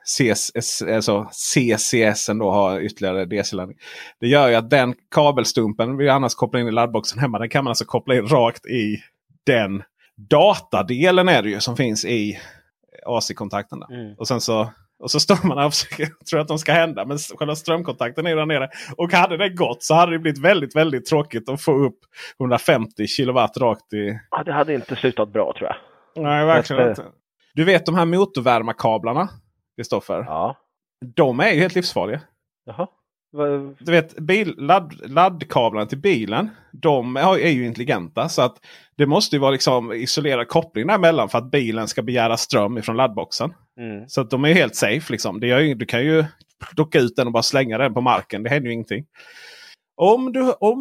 CCS då har ytterligare DC-laddning. Det gör ju att den kabelstumpen vi annars kopplar in i laddboxen hemma. Den kan man alltså koppla in rakt i den datadelen är det ju som finns i AC-kontakterna. Och sen så står man och tror att de ska hända. Men själva strömkontakten är ju där nere. Och hade det gått så hade det blivit väldigt, väldigt tråkigt att få upp 150 kilowatt rakt i...
Ja, det hade inte slutat bra tror jag.
Nej, verkligen inte. Du vet de här motorvärmarkablarna, Kristoffer?
Ja.
De är ju helt livsfarliga.
Jaha.
Du vet, laddkablarna till bilen, de är ju intelligenta. Så att det måste ju vara liksom isolerad koppling däremellan för att bilen ska begära ström ifrån laddboxen. Så att de är helt safe liksom. Du kan ju plocka ut den och bara slänga den på marken. Det händer ju ingenting. Om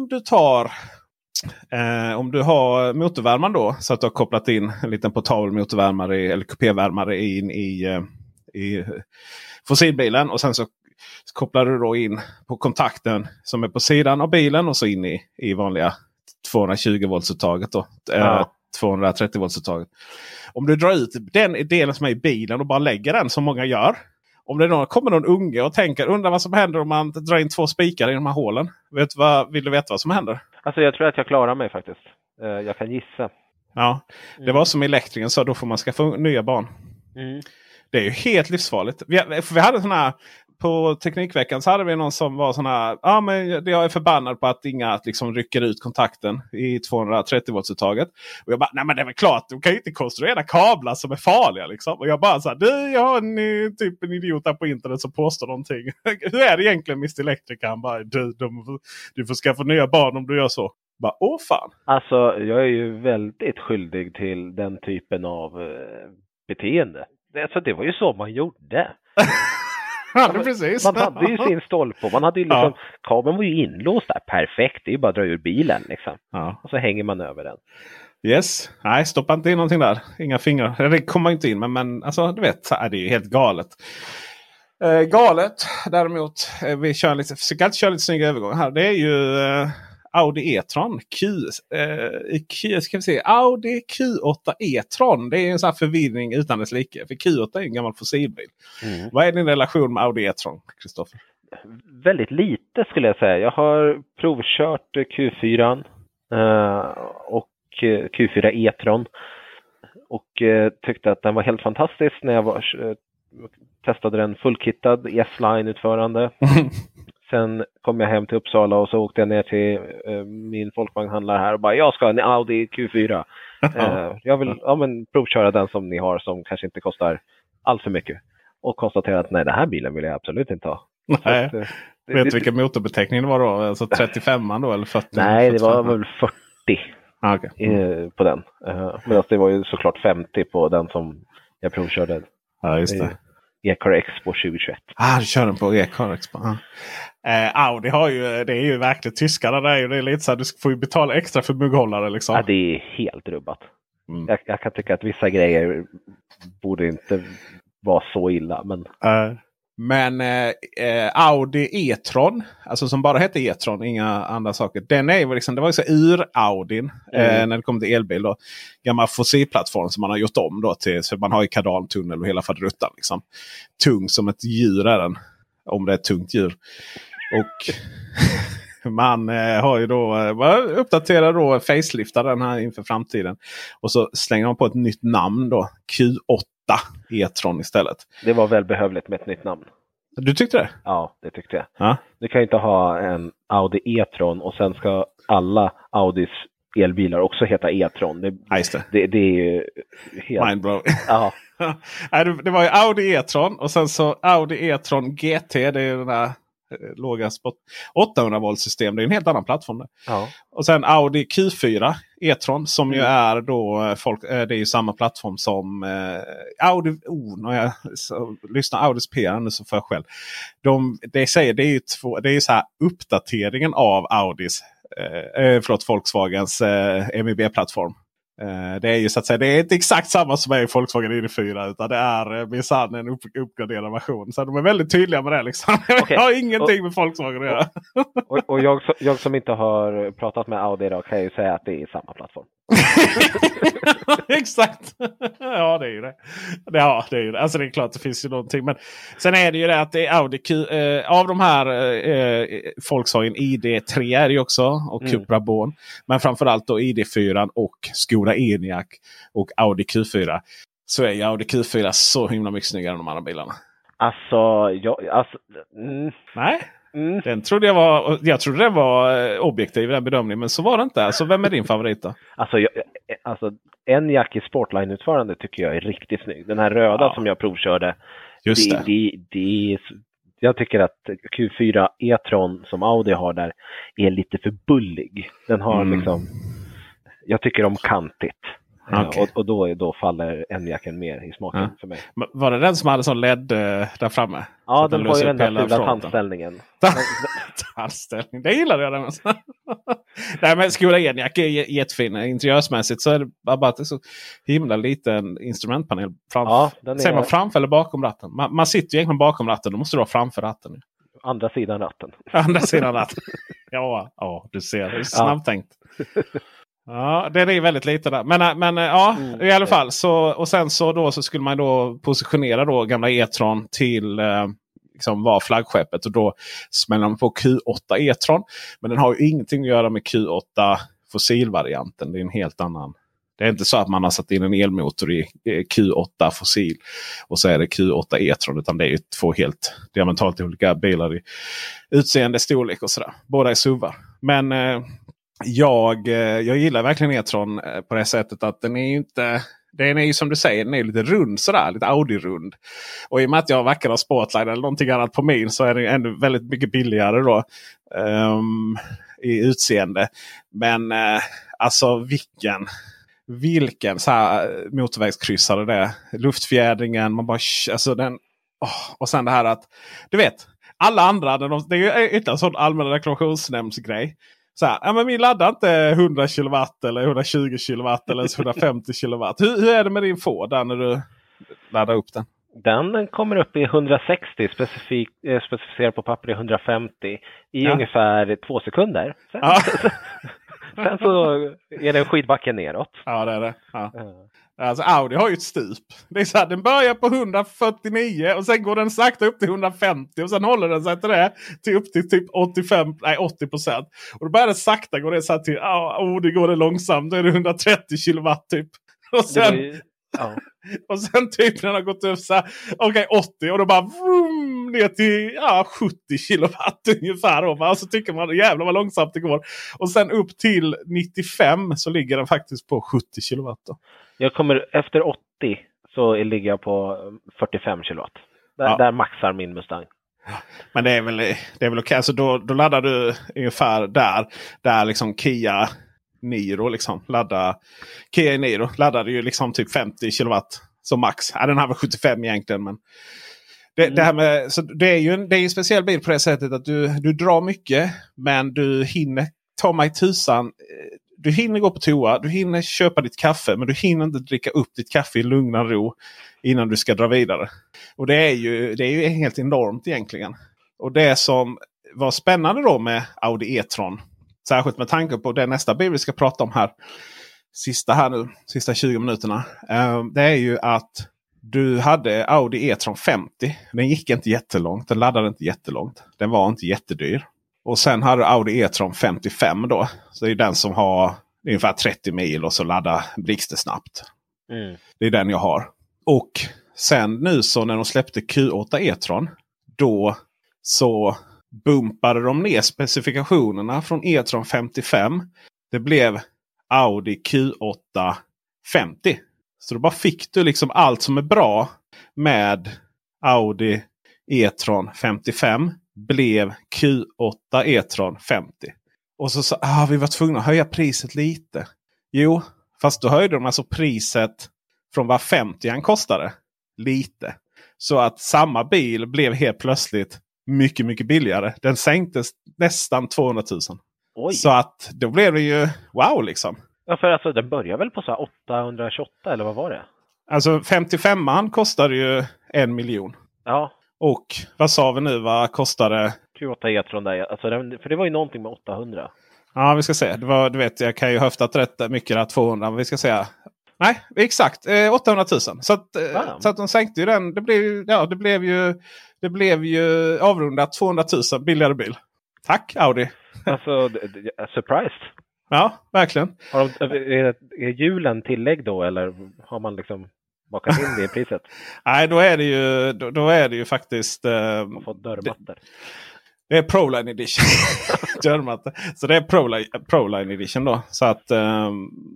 du har motorvärmaren då, så att du har kopplat in en liten portabel motorvärmare eller kupévärmare in i fossilbilen och sen så Så kopplar du då in på kontakten som är på sidan av bilen och så in i vanliga 220 voltsuttaget då. 230 voltsuttaget. Om du drar ut den delen som är i bilen och bara lägger den som många gör. Om det då kommer någon unge och undrar vad som händer om man drar in 2 spikar i de här hålen. Vill du veta vad som händer?
Alltså jag tror att jag klarar mig faktiskt. Jag kan gissa.
Ja, det var som elektrikern sa, då får man skaffa nya barn. Det är ju helt livsfarligt. Vi hade såna här, på Teknikveckan så hade vi någon som var sån här, men jag är förbannad på att inga liksom rycker ut kontakten i 230 voltsuttaget. Och jag bara, nej men det är väl klart, du kan ju inte konstruera kablar som är farliga liksom. Och jag bara så här, jag har typ en idiot där på internet som påstår någonting. Hur är det egentligen Mr. Electric? Han bara, du får skaffa nya barn om du gör så. Bara, åh fan.
Alltså jag är ju väldigt skyldig till den typen av beteende. Alltså det var ju så man gjorde.
Ja, precis.
Man hade ju sin stolpe. Man hade ju liksom, kabeln var ju inlåst där. Perfekt. Det är ju bara att dra ur bilen liksom. Ja. Och så hänger man över den.
Yes. Nej, stoppa inte in någonting där. Inga fingrar. Det kommer inte in. Men alltså, du vet, det är ju helt galet. Galet. Däremot, vi försöker alltid köra lite snygg övergång här. Det är ju Audi e-tron. Audi Q8 e-tron. Det är en sån här förvirring utan dess like. För Q8 är en gammal fossilbil. Vad är din relation med Audi e-tron, Kristoffer?
Väldigt lite skulle jag säga. Jag har provkört Q4 och Q4 e-tron. Och tyckte att den var helt fantastisk när jag testade den fullkittad i S-Line-utförande. Sen kom jag hem till Uppsala och så åkte jag ner till min folkvagnhandlare här och bara, jag ska ha en Audi Q4. Jag vill provköra den som ni har som kanske inte kostar allt för mycket. Och konstatera att nej, den här bilen vill jag absolut inte ha.
Nej. Att, vet du vilken motorbeteckning det var då? Alltså 35 då eller 40?
Nej, det var väl 40 på den. Men det var ju såklart 50 på den som jag provkörde.
Ja, just det.
E-car Expo 2021.
Du kör den på E-car Expo. Audi har ju, det är ju verkligen tyskarna där. Det är lite så här, du får ju betala extra för mugghållare liksom.
Ja, det är helt rubbat. Jag kan tycka att vissa grejer borde inte vara så illa. Men
Audi e-tron, alltså som bara heter e-tron, inga andra saker. Den är ju liksom, det var ju så ur-Audin när det kom till elbil då. Gammal fossilplattform som man har gjort om då till, så man har ju kardantunnel och hela faderuttan liksom. Tung som ett djur är den, om det är ett tungt djur. Och man har ju då uppdaterat då faceliftar den här inför framtiden. Och så slänger man på ett nytt namn då, Q8 e-tron istället.
Det var väl behövligt med ett nytt namn.
Du tyckte det?
Ja, det tyckte jag.
Ja?
Du kan ju inte ha en Audi e-tron och sen ska alla Audis elbilar också heta e-tron. Det är ju helt...
mindblow.
Ja.
Det var ju Audi e-tron och sen så Audi e-tron GT, det är ju den där låga 800 volt system. Det är en helt annan plattform där. Ja. Och sen Audi Q4 e-tron som ju är då det är ju samma plattform som Audi. När jag lyssnar Audis PR nu så får jag själv. Det är ju så här uppdateringen av Audis Volkswagens MEB-plattform. Det är ju så att säga, det är inte exakt samma som är i Volkswagen ID4 utan det är minsann en uppgraderad version. Så de är väldigt tydliga med det liksom. Okay. Jag har ingenting med Volkswagen att göra.
Och jag som inte har pratat med Audi idag kan ju säga att det är samma plattform.
Exakt. Ja, det är ju det. Ja, det är ju det. Alltså det är klart det finns ju någonting. Men sen är det ju det att det är Audi av de här Volkswagen ID3 är det ju också. Och Cupra Born. Men framförallt då ID4 och Skoda Enyaq och Audi Q4. Så är ju Audi Q4 så himla mycket snyggare än de andra bilarna. Nej. Den trodde jag trodde det var objektiv i den bedömningen, men så var det inte. Alltså, vem är din favorit då?
Alltså Enyaq i Sportline-utförande tycker jag är riktigt snygg. Den här röda som jag provkörde. Just det. Jag tycker att Q4 e-tron som Audi har där är lite för bullig. Den har liksom, jag tycker om kantigt. Okay. Och då faller Enyaqen mer i smaken för mig.
Var det den som hade sån LED där framme?
Ja, den var ju den där fula tandställningen.
Tandställning, det gillar jag den. Nej, men Skoda Enyaq är jättefin. Interiörsmässigt så är det bara att det är så himla liten instrumentpanel. Säger man framför eller bakom ratten? Man sitter ju egentligen bakom ratten. Då måste du vara framför ratten.
Andra sidan ratten.
Andra sidan ratten. Ja, du ser. Det är snabbt tänkt. Ja, det är väldigt lite där. Men ja, i alla fall. Så, och sen så skulle man då positionera då gamla E-tron till liksom var flaggskeppet. Och då smäller man på Q8 E-tron. Men den har ju ingenting att göra med Q8 fossilvarianten. Det är en helt annan. Det är inte så att man har satt in en elmotor i Q8 fossil och så är det Q8 E-tron, utan det är ju två helt diametralt olika bilar i utseende, storlek och sådär. Båda är SUVar. Men jag gillar verkligen E-tron på det sättet att den är ju inte... Den är ju som du säger, den är lite rund sådär, lite Audi-rund. Och i och med att jag har vackra Sportline eller någonting annat på min så är det ändå väldigt mycket billigare då i utseende. Men alltså vilken så här motorvägskryssare det är. Luftfjädringen, man bara... Alltså den, och sen det här att... Du vet, alla andra, det är ju inte en sån allmän reklamationsnämndsgrej. Så här, ja, men vi laddar inte 100 kW eller 120 kW eller 150 kW. Hur är det med din Ford där när du laddar upp den?
Den kommer upp i 160, specificerat på papper i 150 i ungefär 2 sekunder. Sen så är det en skidbacke neråt.
Ja, det är det. Ja. Alltså Audi har ju ett stup. Det är så här, den börjar på 149 och sen går den sakta upp till 150 och sen håller den sig till det till upp till typ 80%. Och då börjar det sakta gå det så här till det går det långsamt. Då är det 130 kW typ. Och sen och sen typ när den har gått upp så här, 80 och då bara vroom, ner till 70 kW ungefär. Och så tycker man jävlar vad långsamt det går. Och sen upp till 95 så ligger den faktiskt på 70 kW.
Jag kommer efter 80 så ligger jag på 45 kW. Där maxar min Mustang.
Men det är väl okej. Så då laddar du ungefär där liksom Kia Niro liksom Kia Niro laddade ju liksom typ 50 kW som max. Den här var 75 egentligen, men det här med, så det är ju en speciell bil på det sättet att du drar mycket, men du hinner ta mig tusan. Du hinner gå på toa, du hinner köpa ditt kaffe, men du hinner inte dricka upp ditt kaffe i lugn och ro innan du ska dra vidare. Och det är ju helt enormt egentligen. Och det som var spännande då med Audi E-tron, särskilt med tanke på det nästa bil vi ska prata om här, sista 20 minuterna, det är ju att du hade Audi E-tron 50. Den gick inte jättelångt, den laddade inte jättelångt, den var inte jättedyr. Och sen har du Audi E-tron 55 då. Så det är den som har ungefär 30 mil och så laddar blixtsnabbt. Det är den jag har. Och sen nu så när de släppte Q8 E-tron, då så bumpade de ner specifikationerna från E-tron 55. Det blev Audi Q8 50. Så då bara fick du liksom allt som är bra med Audi E-tron 55. Blev Q8 E-tron 50. Och så sa vi var tvungna att höja priset lite. Jo, fast då höjde de alltså priset från vad 50 kostade lite. Så att samma bil blev helt plötsligt mycket, mycket billigare. Den sänktes nästan 200 000. Oj. Så att då blev det ju wow liksom.
Ja, för alltså den börjar väl på så här 828 eller vad var det?
Alltså 55an kostade ju 1 miljon.
Ja.
Och vad sa vi nu? Vad kostade?
Q8 E-tron där. Alltså för det var ju någonting med 800.
Ja, vi ska se. Det var, du vet, jag kan ju höftat rätt mycket där 200. Men vi ska säga. Nej, exakt. 800 000. Så att de sänkte ju den. Det blev ju avrundat 200 000 billigare bil. Tack Audi.
Alltså, surprised.
Ja, verkligen.
Är julen tillägg då? Eller har man liksom bakat in det i priset?
Nej, då är det ju faktiskt...
Man får dörrmattor.
Det är ProLine Edition. Dörrmattor. Så det är ProLine Edition då. Så att...
ja,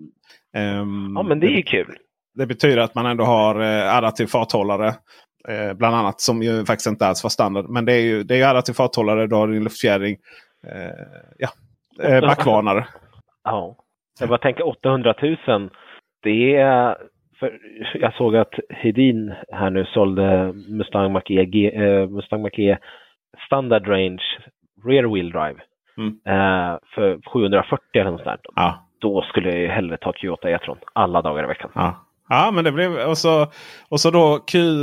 men det är ju kul.
Det betyder att man ändå har adaptiv farthållare. Bland annat, som ju faktiskt inte alls var standard. Men det är ju adaptiv farthållare. Du har din luftfjädring. Backvarnare.
Ja. Jag bara tänker 800 000. Det är... För jag såg att Hedin här nu sålde Mustang Mach-E Standard Range Rear Wheel Drive. för 740 eller något sånt.
Ja.
Då skulle jag ju hellre ta Toyota e-tron alla dagar i veckan.
Ja, men det blev och så då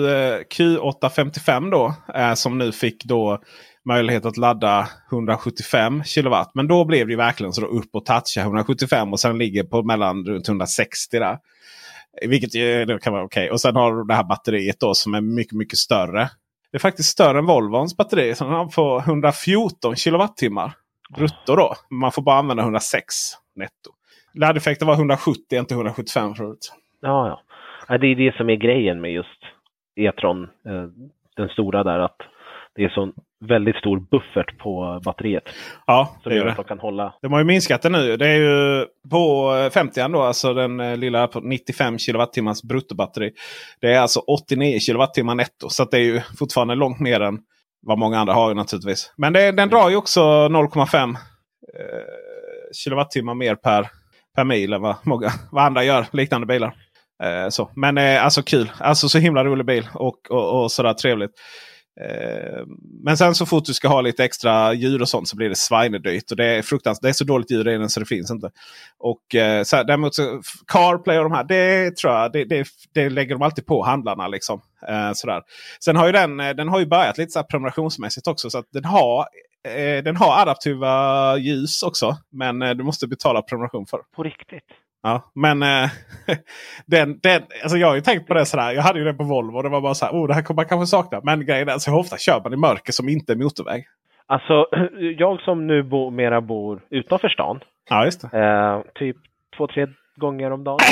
Q855 då som nu fick då möjlighet att ladda 175 kilowatt. Men då blev det ju verkligen så då upp och toucha 175 och sen ligger på mellan runt 160 där. Vilket ju det kan vara okej. Och sen har du det här batteriet då som är mycket, mycket större. Det är faktiskt större än Volvons batteri. Så man får 114 kilowattimmar brutto då. Man får bara använda 106 netto. Laddeffekten var 170, inte 175 förut.
Ja. Det är det som är grejen med just e-tron. Den stora där, att det är så väldigt stor buffert på batteriet.
Ja,
som gör att de kan hålla.
De har ju minskat det nu. Det är ju på 50 då, alltså den lilla på 95 kilowattimmars bruttobatteri. Det är alltså 89 kilowattimmar netto. Så att det är ju fortfarande långt mer än vad många andra har ju naturligtvis. Men den drar ju också 0,5 kilowattimmar mer per mil än vad andra gör, liknande bilar. Så. Men alltså kul. Alltså så himla rolig bil och sådär trevligt. Men sen så fort du ska ha lite extra ljud och sånt så blir det svinedyrt. Och det är fruktansvärt. Det är så dåligt ljud i den så det finns inte. Och så här, däremot så CarPlay och de här, det tror jag det lägger de alltid på handlarna liksom. Sådär. Sen har ju den har ju börjat lite så här prenumerationsmässigt också, så att den har adaptiva ljus också, men du måste betala prenumeration för.
På riktigt?
Ja, men alltså jag har ju tänkt på det sådär. Jag hade ju det på Volvo och det var bara så här, det här kommer man kanske sakna. Men grejen är alltså, ofta kör man i mörker som inte är motorväg.
Alltså, jag som nu bor utanför stan.
Ja, just det.
Typ 2-3 gånger om dagen.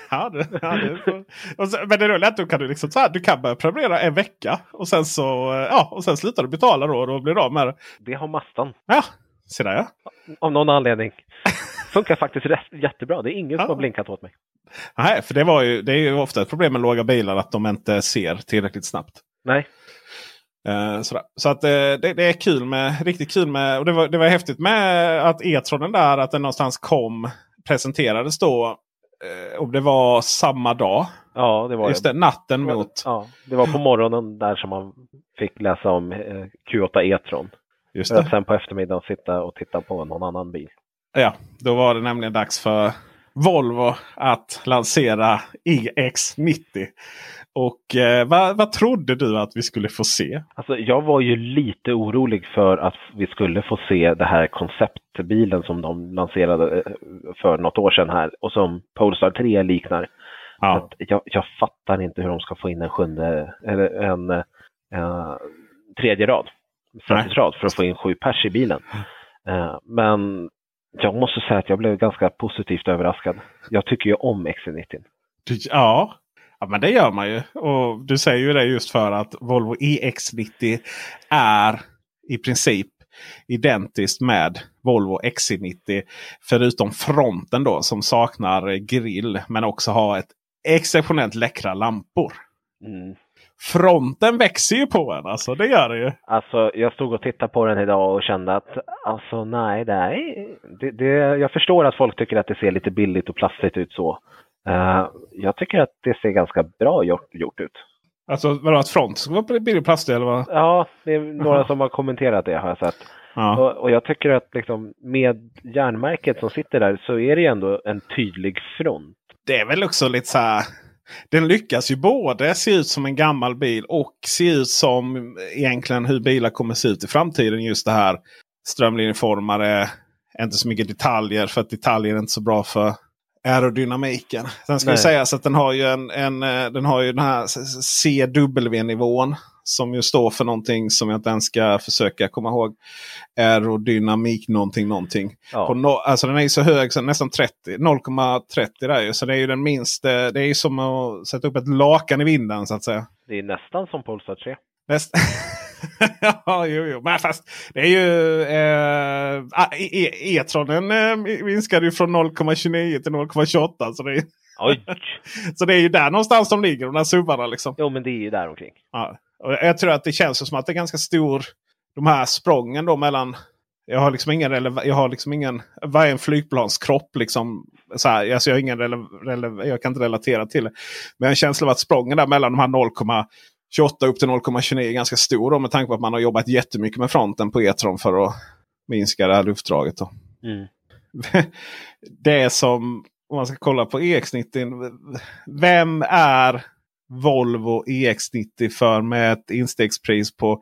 Men det är lätt, då kan du liksom så här, du kan börja prenumerera en vecka och sen så och sen slutar du betala då och då blir det av med det.
Det har Mazdan.
Ja, se där ja.
Av någon anledning. Funkar faktiskt jättebra. Det är ingen som har blinkat åt mig. Nej,
för det är ju ofta ett problem med låga bilar att de inte ser tillräckligt snabbt.
Nej.
Så att det är kul riktigt kul med, och det var häftigt med att e-tronen där, att den någonstans presenterades då, och det var samma dag.
Ja, det var
just det. Natten mot.
Ja, det var på morgonen där som man fick läsa om Q8 e-tron.
Just
det. För att sen på eftermiddagen sitta och titta på någon annan bil.
Ja, då var det nämligen dags för Volvo att lansera EX90. Och vad trodde du att vi skulle få se?
Alltså, jag var ju lite orolig för att vi skulle få se det här konceptbilen som de lanserade för något år sedan här. Och som Polestar 3 liknar. Ja. Jag fattar inte hur de ska få in en tredje rad. Rad för att få in 7 pers i bilen. Men jag måste säga att jag blev ganska positivt överraskad. Jag tycker ju om XC90.
Ja, men det gör man ju. Och du säger ju det just för att Volvo EX90 är i princip identiskt med Volvo XC90. Förutom fronten då som saknar grill men också har ett exceptionellt läckra lampor. Mm. Fronten växer ju på en, alltså det gör det ju.
Alltså jag stod och tittade på den idag och kände att alltså nej, jag förstår att folk tycker att det ser lite billigt och plastigt ut så. Jag tycker att det ser ganska bra gjort ut.
Alltså vadå, att front ska vara billig och plastig eller vad?
Ja, det är några som har kommenterat det har jag sett. Ja. Och jag tycker att liksom, med järnmärket som sitter där så är det ändå en tydlig front.
Det är väl också lite så här. Den lyckas ju både se ut som en gammal bil och se ut som egentligen hur bilar kommer se ut i framtiden. Just det här strömlinjeformade, inte så mycket detaljer för att detaljer är inte så bra för aerodynamiken. Sen ska det sägas att den har ju den har ju den här CW-nivån som ju står för någonting som jag inte ens ska försöka komma ihåg. Aerodynamik någonting. Ja. Alltså den är ju så hög så nästan 0,30 där ju. Så det är ju den minsta. Det är ju som att sätta upp ett lakan i vinden så att säga.
Det är nästan som Polestar 3.
Ja, jo. Men fast det är ju e-tronen minskade ju från 0,29 till 0,28 så det är så det är ju där någonstans de ligger, de där subbarna liksom.
Jo, men det är ju där omkring.
Ja. Och jag tror att det känns som att det är ganska stor de här sprången då mellan jag har liksom ingen vad är en flygplanskropp liksom så här, alltså jag har ingen jag kan inte relatera till det. Men en känsla av att sprången där mellan de här 0,28 upp till 0,29 är ganska stor då, med tanke på att man har jobbat jättemycket med fronten på e-tron för att minska det här luftdraget då. Det är som, om man ska kolla på EX90, vem är Volvo EX90 för med ett instegspris på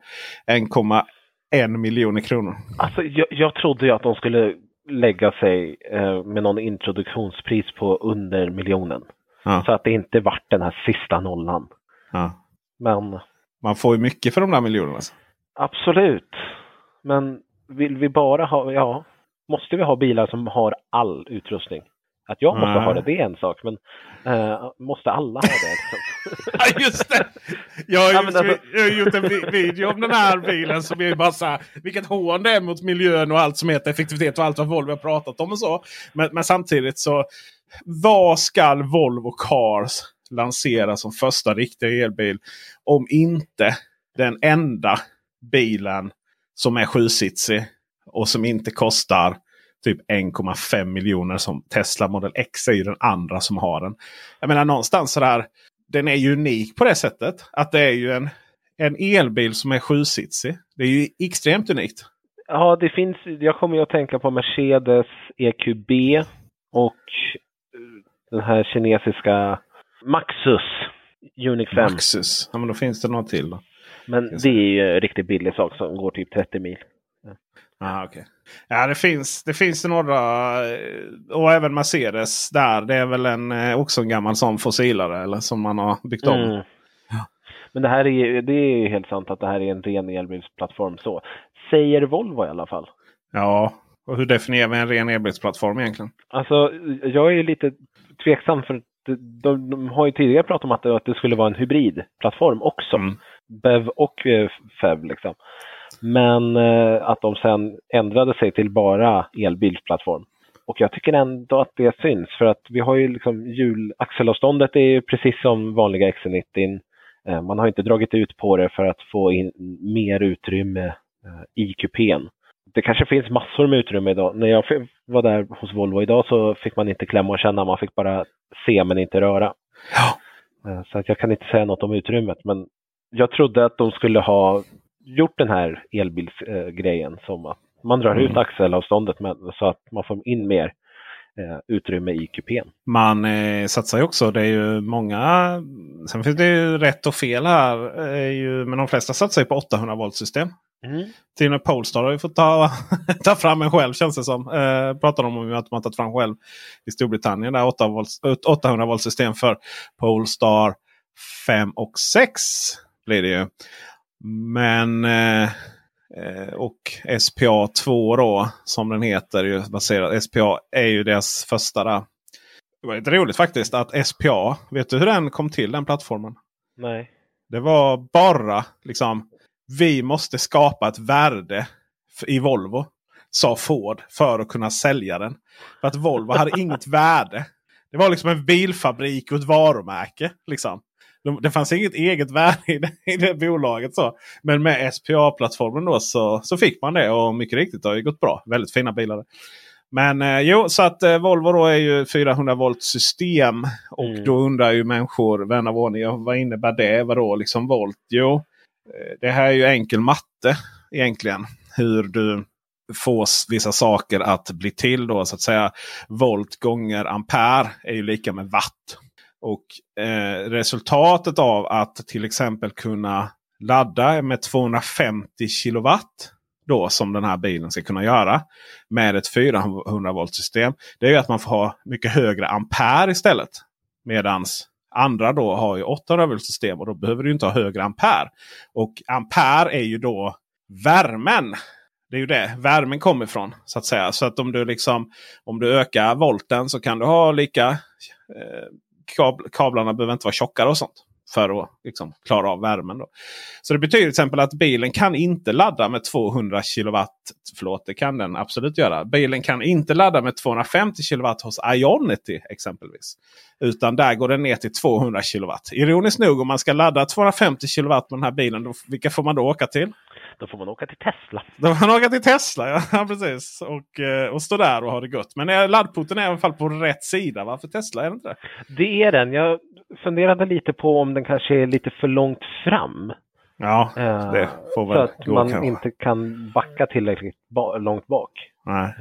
1,1 miljoner kronor?
Alltså jag trodde ju att de skulle lägga sig med någon introduktionspris på under miljonen.
Ja.
Så att det inte vart den här sista nollan.
Ja.
Men
man får ju mycket för de där miljonerna. Alltså.
Absolut. Men vill vi bara ha, måste vi ha bilar som har all utrustning? Att jag måste ha det är en sak, men måste alla ha det?
Ja, just det! Jag har gjort en video om den här bilen som är bara så här, vilket hån det är mot miljön och allt som heter effektivitet och allt vad Volvo har pratat om och så. Men samtidigt så, vad ska Volvo Cars lansera som första riktiga elbil om inte den enda bilen som är 7-sitsig och som inte kostar typ 1,5 miljoner som Tesla Model X är ju den andra som har den. Jag menar någonstans så där, den är ju unik på det sättet att det är ju en elbil som är 7-sitsig. Det är ju extremt unikt.
Ja, det finns, jag kommer ju att tänka på Mercedes EQB och den här kinesiska Maxus Uniq 5.
Maxus, ja men då finns det något till då.
Men det är ju en riktigt billig sak som går typ 30 mil.
Okay. Ja, det finns några, och även Mercedes där. Det är väl också en gammal sån fossilare eller som man har byggt om.
Ja. Men det är helt sant att det här är en ren elbilsplattform. Så säger Volvo i alla fall.
Ja, och hur definierar vi en ren elbilsplattform egentligen?
Alltså, jag är ju lite tveksam för de har ju tidigare pratat om att det skulle vara en hybridplattform också. BEV och FEV liksom. Men att de sen ändrade sig till bara elbilsplattform. Och jag tycker ändå att det syns. För att vi har ju liksom axelavståndet är ju precis som vanliga XC90. Man har inte dragit ut på det för att få in mer utrymme i kupén. Det kanske finns massor med utrymme idag. När jag var där hos Volvo idag så fick man inte klämma och känna. Man fick bara se men inte röra. Ja. Så att jag kan inte säga något om utrymmet. Men jag trodde att de skulle ha gjort den här elbilsgrejen som att man drar ut axelavståndet så att man får in mer utrymme i kupén. Man
satsar ju också, det är ju många, sen finns det ju rätt och fel här, men de flesta satsar ju på 800 volt system. Till och med Polestar har ju fått ta fram en själv, känns det som. Pratar de om att man tagit fram själv i Storbritannien där 800 volt system för Polestar 5 och 6 blir det ju. Men och SPA 2 då, som den heter, ju baserad. SPA är ju deras första där. Det var lite roligt faktiskt att SPA, vet du hur den kom till, den plattformen?
Nej.
Det var bara liksom, vi måste skapa ett värde i Volvo, sa Ford, för att kunna sälja den. För att Volvo hade inget värde. Det var liksom en bilfabrik och ett varumärke liksom. Det fanns inget eget värde i det bolaget. Så. Men med SPA-plattformen då så fick man det. Och mycket riktigt, det har ju gått bra. Väldigt fina bilar. Men så att Volvo då är ju 400 volt system. Och då undrar ju människor, vän av ordning, vad innebär det? Vadå liksom volt? Jo, det här är ju enkel matte egentligen. Hur du får vissa saker att bli till då, så att säga. Volt gånger ampere är ju lika med watt. Och resultatet av att till exempel kunna ladda med 250 kilowatt då, som den här bilen ska kunna göra med ett 400 volt system, det är ju att man får ha mycket högre ampere istället. Medans andra då har ju 800 volt system och då behöver du inte ha högre ampere. Och ampere är ju då värmen. Det är ju det värmen kommer ifrån, så att säga. Så att om du ökar volten så kan du ha lika... kablarna behöver inte vara tjockare och sånt för att liksom klara av värmen då. Så det betyder till exempel att bilen kan inte ladda med 200 kilowatt. Förlåt, det kan den absolut göra. Bilen kan inte ladda med 250 kilowatt hos Ionity exempelvis. Utan där går den ner till 200 kilowatt. Ironiskt nog, om man ska ladda 250 kilowatt med den här bilen, då, vilka får man då åka till?
Då får man åka till Tesla.
Då får man åka till Tesla, ja precis. Och stå där och ha det gott. Men laddporten är i alla fall på rätt sida. Varför Tesla är det inte det?
Det är den. Jag funderade lite på om den kanske är lite för långt fram.
Ja, det får väl
så att
gå
man
kanske.
inte kan backa tillräckligt långt bak.
Nej.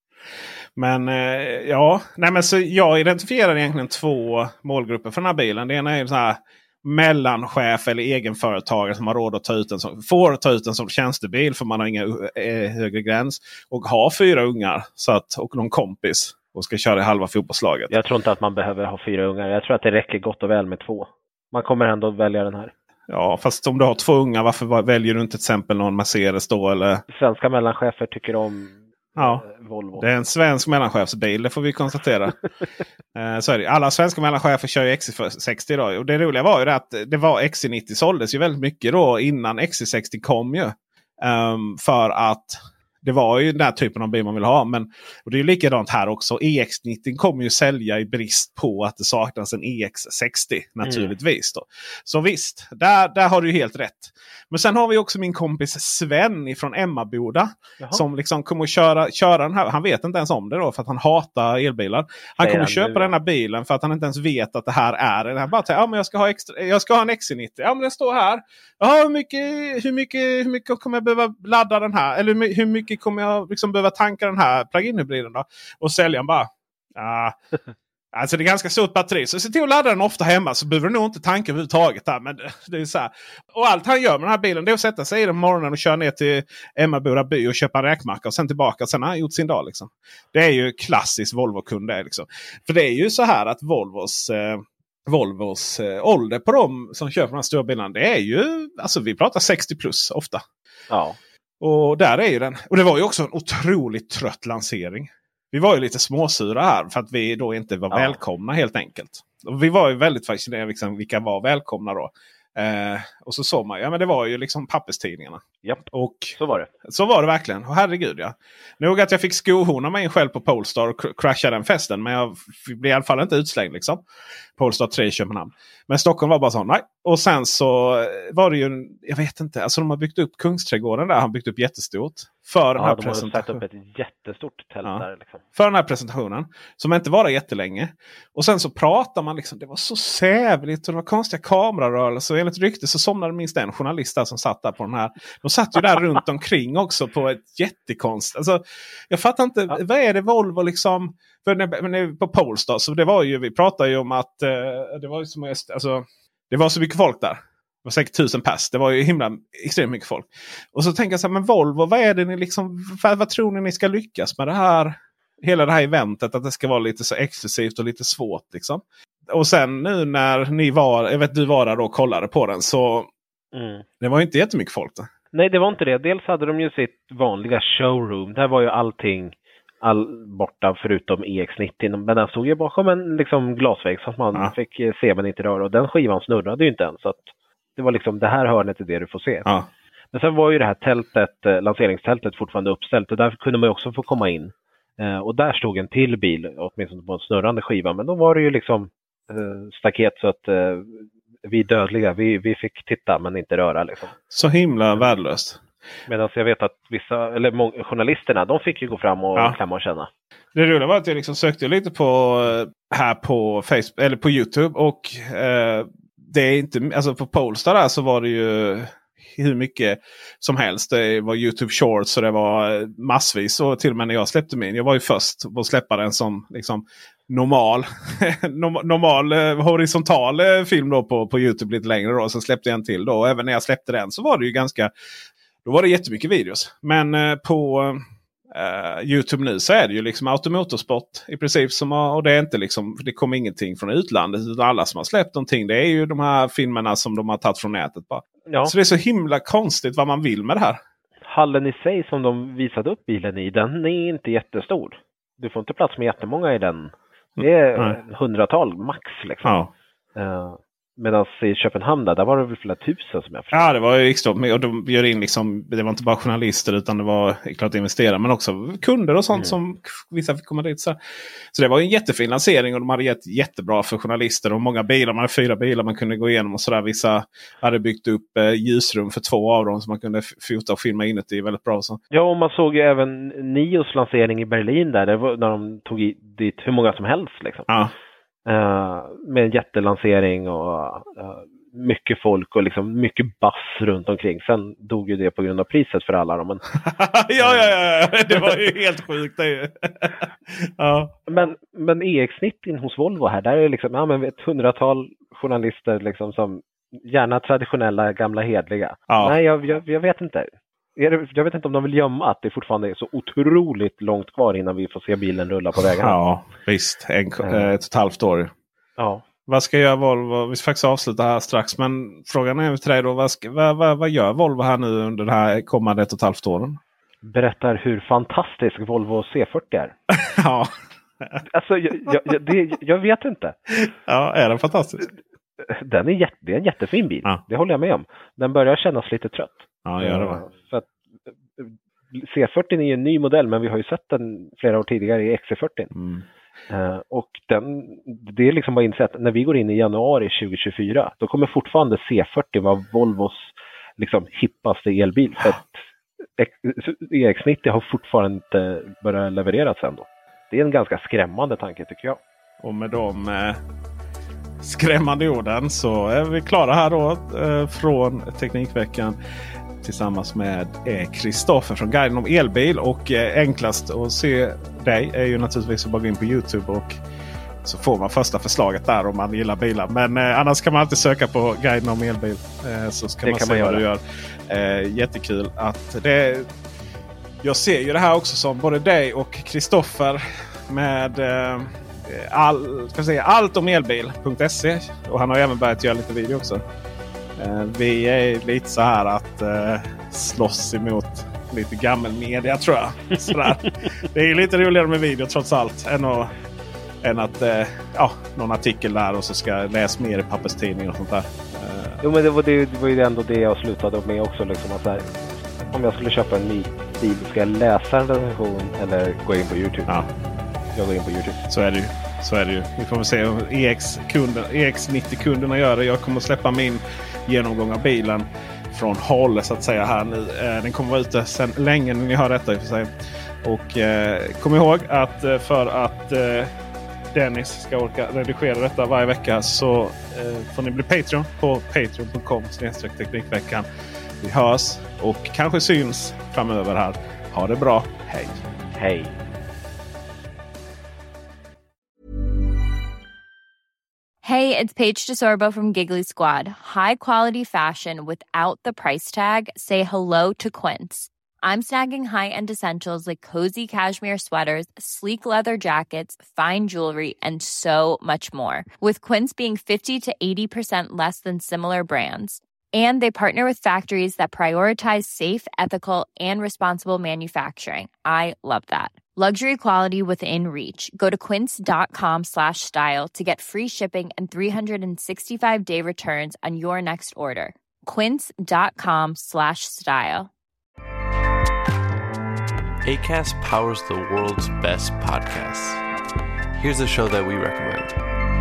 Men nej, men så jag identifierar egentligen 2 målgrupper för den här bilen. Det ena är en sån här mellanchef eller egenföretagare som har råd att får ta ut den som tjänstebil för man har inga högre gräns. Och har 4 ungar och någon kompis och ska köra i halva fotbollslaget.
Jag tror inte att man behöver ha 4 ungar. Jag tror att det räcker gott och väl med 2. Man kommer ändå välja den här.
Ja, fast om du har 2 ungar, varför väljer du inte till exempel någon Mercedes då? Eller?
Svenska mellanchefer tycker om Volvo.
Det är en svensk mellanchefsbil, det får vi konstatera. Så är det. Alla svenska mellanchefer kör ju XC60 idag. Och det roliga var ju det att XC90 såldes ju väldigt mycket då innan XC60 kom ju. För att det var ju den här typen av bil man vill ha. Och det är ju likadant här också. EX90 kommer ju sälja i brist på att det saknas en EX60 naturligtvis. Då. Så visst, där har du ju helt rätt. Men sen har vi också min kompis Sven från Emmaboda. Som liksom kommer att köra den här. Han vet inte ens om det då för att han hatar elbilar. Han kommer att köpa den här bilen för att han inte ens vet att det här är den. Han bara säger, men jag ska ha en XC90. Ja, men den står här. Ja, hur mycket kommer jag behöva ladda den här? Eller hur mycket kommer jag liksom behöva tanka den här plug-in-hybriden då? Och säljaren bara, alltså det är ganska stort batteri. Så se till att ladda den ofta hemma så behöver du nog inte tanka överhuvudtaget. Där. Men det är så här. Och allt han gör med den här bilen det är att sätta sig i den morgonen och köra ner till Emmaboda by och köpa en räkmacka och sen tillbaka. Sen har han gjort sin dag liksom. Det är ju klassiskt Volvo-kund det liksom. För det är ju så här att Volvos ålder på dem som köper de här stora bilarna, det är ju, alltså vi pratar 60 plus ofta.
Ja.
Och där är ju den. Och det var ju också en otroligt trött lansering. Vi var ju lite småsura här för att vi då inte var välkomna helt enkelt. Och vi var ju väldigt fascinerade liksom, vilka var välkomna då. Och så såg man, men det var ju liksom papperstidningarna.
Japp,
och
så var det.
Så var det verkligen. Och herregud ja. Nog att jag fick skohorna mig själv på Polestar och crasha den festen. Men jag blev i alla fall inte utslängd liksom. Polestar 3 i Köpenhamn. Men Stockholm var bara så, nej. Och sen så var det ju, jag vet inte. Alltså de har byggt upp Kungsträdgården där. Han byggt upp jättestort. För den här presentationen.
De har satt upp ett jättestort tält där liksom.
För den här presentationen. Som inte var jättelänge. Och sen så pratar man liksom. Det var så sävligt. Och det var konstiga kamerarörelser. Och enligt rykte så somnade minst en journalist där som satt där på den här. De satt ju där runt omkring också på ett jättekonst. Alltså, jag fattar inte. Vad är det Volvo liksom? För när på Polestar så det var ju, vi pratade ju om att det var ju som alltså, det var så mycket folk där. Det var säkert 1000 pass. Det var ju extremt mycket folk. Och så tänker jag så här, men Volvo, vad är det ni liksom, vad tror ni ska lyckas med det här, hela det här eventet, att det ska vara lite så exklusivt och lite svårt liksom. Och sen nu när du var där och kollade på den så det var ju inte jättemycket folk där.
Nej, det var inte det. Dels hade de ju sitt vanliga showroom. Där var ju allting borta förutom EX90. Men den stod ju bakom en liksom glasvägg så att man fick se men inte röra. Och den skivan snurrade ju inte än. Så att det var liksom, det här hörnet är det du får se.
Ja.
Men sen var ju det här tältet, lanseringstältet fortfarande uppställt. Och där kunde man ju också få komma in. Och där stod en till bil, åtminstone på en snurrande skiva. Men då var det ju liksom staket så att vi dödliga, vi fick titta men inte röra liksom.
Så himla värdelöst.
Medan jag vet att journalisterna, de fick ju gå fram och klämma och känna.
Det roliga var att jag liksom sökte lite på här på Facebook eller på YouTube och det är inte, alltså på Polestar där så var det ju hur mycket som helst. Det var YouTube Shorts och det var massvis. Och till och med när jag släppte min, jag var ju först på att släppa den som liksom normal horisontal film då på YouTube lite längre då. Så släppte jag en till då. Och även när jag släppte den så var det ju då var det jättemycket videos. Men på YouTube nu så är det ju liksom automotorsport i princip och det är inte liksom, det kommer ingenting från utlandet utan alla som har släppt någonting, det är ju de här filmerna som de har tagit från nätet bara. Ja. Så det är så himla konstigt vad man vill med det här.
Hallen i sig som de visade upp bilen i, den är inte jättestor. Du får inte plats med jättemånga i den. Det är 100-tal max liksom. Ja. Medan i Köpenhamn där var det väl flera tusen som jag förstår.
Ja, det var ju extremt. Och de bjöd in liksom, det var inte bara journalister utan det var klart investerare men också kunder och sånt som vissa fick komma dit. Så det var en jättefin lansering och de hade gett jättebra för journalister och många bilar. Man hade 4 bilar man kunde gå igenom och sådär. Vissa hade byggt upp ljusrum för 2 av dem så man kunde fota och filma inuti väldigt bra. Så.
Ja, och man såg ju även Nios lansering i Berlin där. Det var när de tog dit hur många som helst liksom. Ja. Med en jättelansering och mycket folk och liksom mycket bass runt omkring. Sen dog ju det på grund av priset för alla. Men...
ja, det var ju helt sjukt. Det ja.
Men EX90 hos Volvo här, där är det liksom, ett 100-tal journalister liksom som gärna traditionella, gamla, hedliga. Ja. Nej, jag vet inte. Jag vet inte om de vill gömma att det fortfarande är så otroligt långt kvar innan vi får se bilen rulla på vägarna.
Ja, visst. Ett och ett halvt år.
Ja.
Vad ska göra Volvo? Vi ska faktiskt avsluta här strax. Men frågan är till dig då. Vad gör Volvo här nu under det här kommande 1,5 åren?
Berättar hur fantastisk Volvo C40 är.
Ja.
Alltså, jag vet inte.
Ja, är den fantastisk?
Det är en jättefin bil. Ja. Det håller jag med om. Den börjar kännas lite trött.
Ja, gör det va?
För att C40 är ju en ny modell, men vi har ju sett den flera år tidigare i XC40. Och det är liksom bara insett, när vi går in i januari 2024, då kommer fortfarande C40 vara Volvos liksom hippaste elbil. För att EX90 har fortfarande inte börjat levereras ändå. Det är en ganska skrämmande tanke, tycker jag.
Och med de skrämmande orden så är vi klara här då från Teknikveckan tillsammans med Kristoffer från Guiden om elbil. Och enklast att se dig är ju naturligtvis att bara gå in på YouTube och så får man första förslaget där om man gillar bilar. Men annars kan man alltid söka på Guiden om elbil, så ska man se vad du gör. Jättekul att det. Jag ser ju det här också som både dig och Kristoffer med allt om elbil.se, och han har även börjat göra lite video också. Vi är lite så här att slåss emot lite gammal media, tror jag. Sådär. Det är lite roligare med video trots allt än att någon artikel där och så ska jag läsa mer i papperstidning och sånt där.
Jo, men det var ju ändå det jag slutade med också. Liksom, att här, om jag skulle köpa en ny bil, ska jag läsa en recension eller gå in på YouTube?
Ja.
Jag går in på YouTube.
Så är det ju. Vi får väl se hur EX90-kunderna gör det. Jag kommer att släppa min genomgång av bilen från håll så att säga här nu. Den kommer vara ute sedan länge när ni hör detta i och för sig. Och kom ihåg att för att Dennis ska orka redigera detta varje vecka så får ni bli Patreon på patreon.com/teknikveckan. Vi hörs och kanske syns framöver här. Ha det bra. Hej.
Hej.
Hey, it's Paige DeSorbo from Giggly Squad. High quality fashion without the price tag. Say hello to Quince. I'm snagging high-end essentials like cozy cashmere sweaters, sleek leather jackets, fine jewelry, and so much more. With Quince being 50 to 80% less than similar brands. And they partner with factories that prioritize safe, ethical, and responsible manufacturing. I love that. Luxury quality within reach. Go to quince.com/style to get free shipping and 365-day returns on your next order. Quince.com/style.
Acast powers the world's best podcasts. Here's a show that we recommend.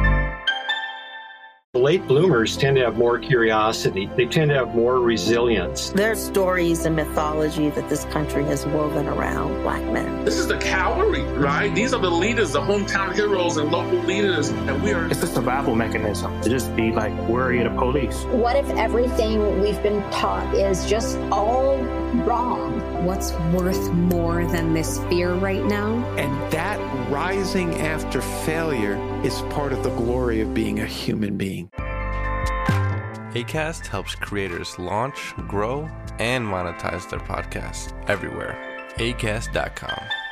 Late bloomers tend to have more curiosity. They tend to have more resilience.
There are stories and mythology that this country has woven around Black men.
This is the cavalry, right? These are the leaders, the hometown heroes and local leaders. And we are...
It's a survival mechanism to just be like worried of police.
What if everything we've been taught is just all wrong?
What's worth more than this fear right now?
And that rising after failure is part of the glory of being a human being.
Acast helps creators launch, grow, and monetize their podcasts everywhere. Acast.com.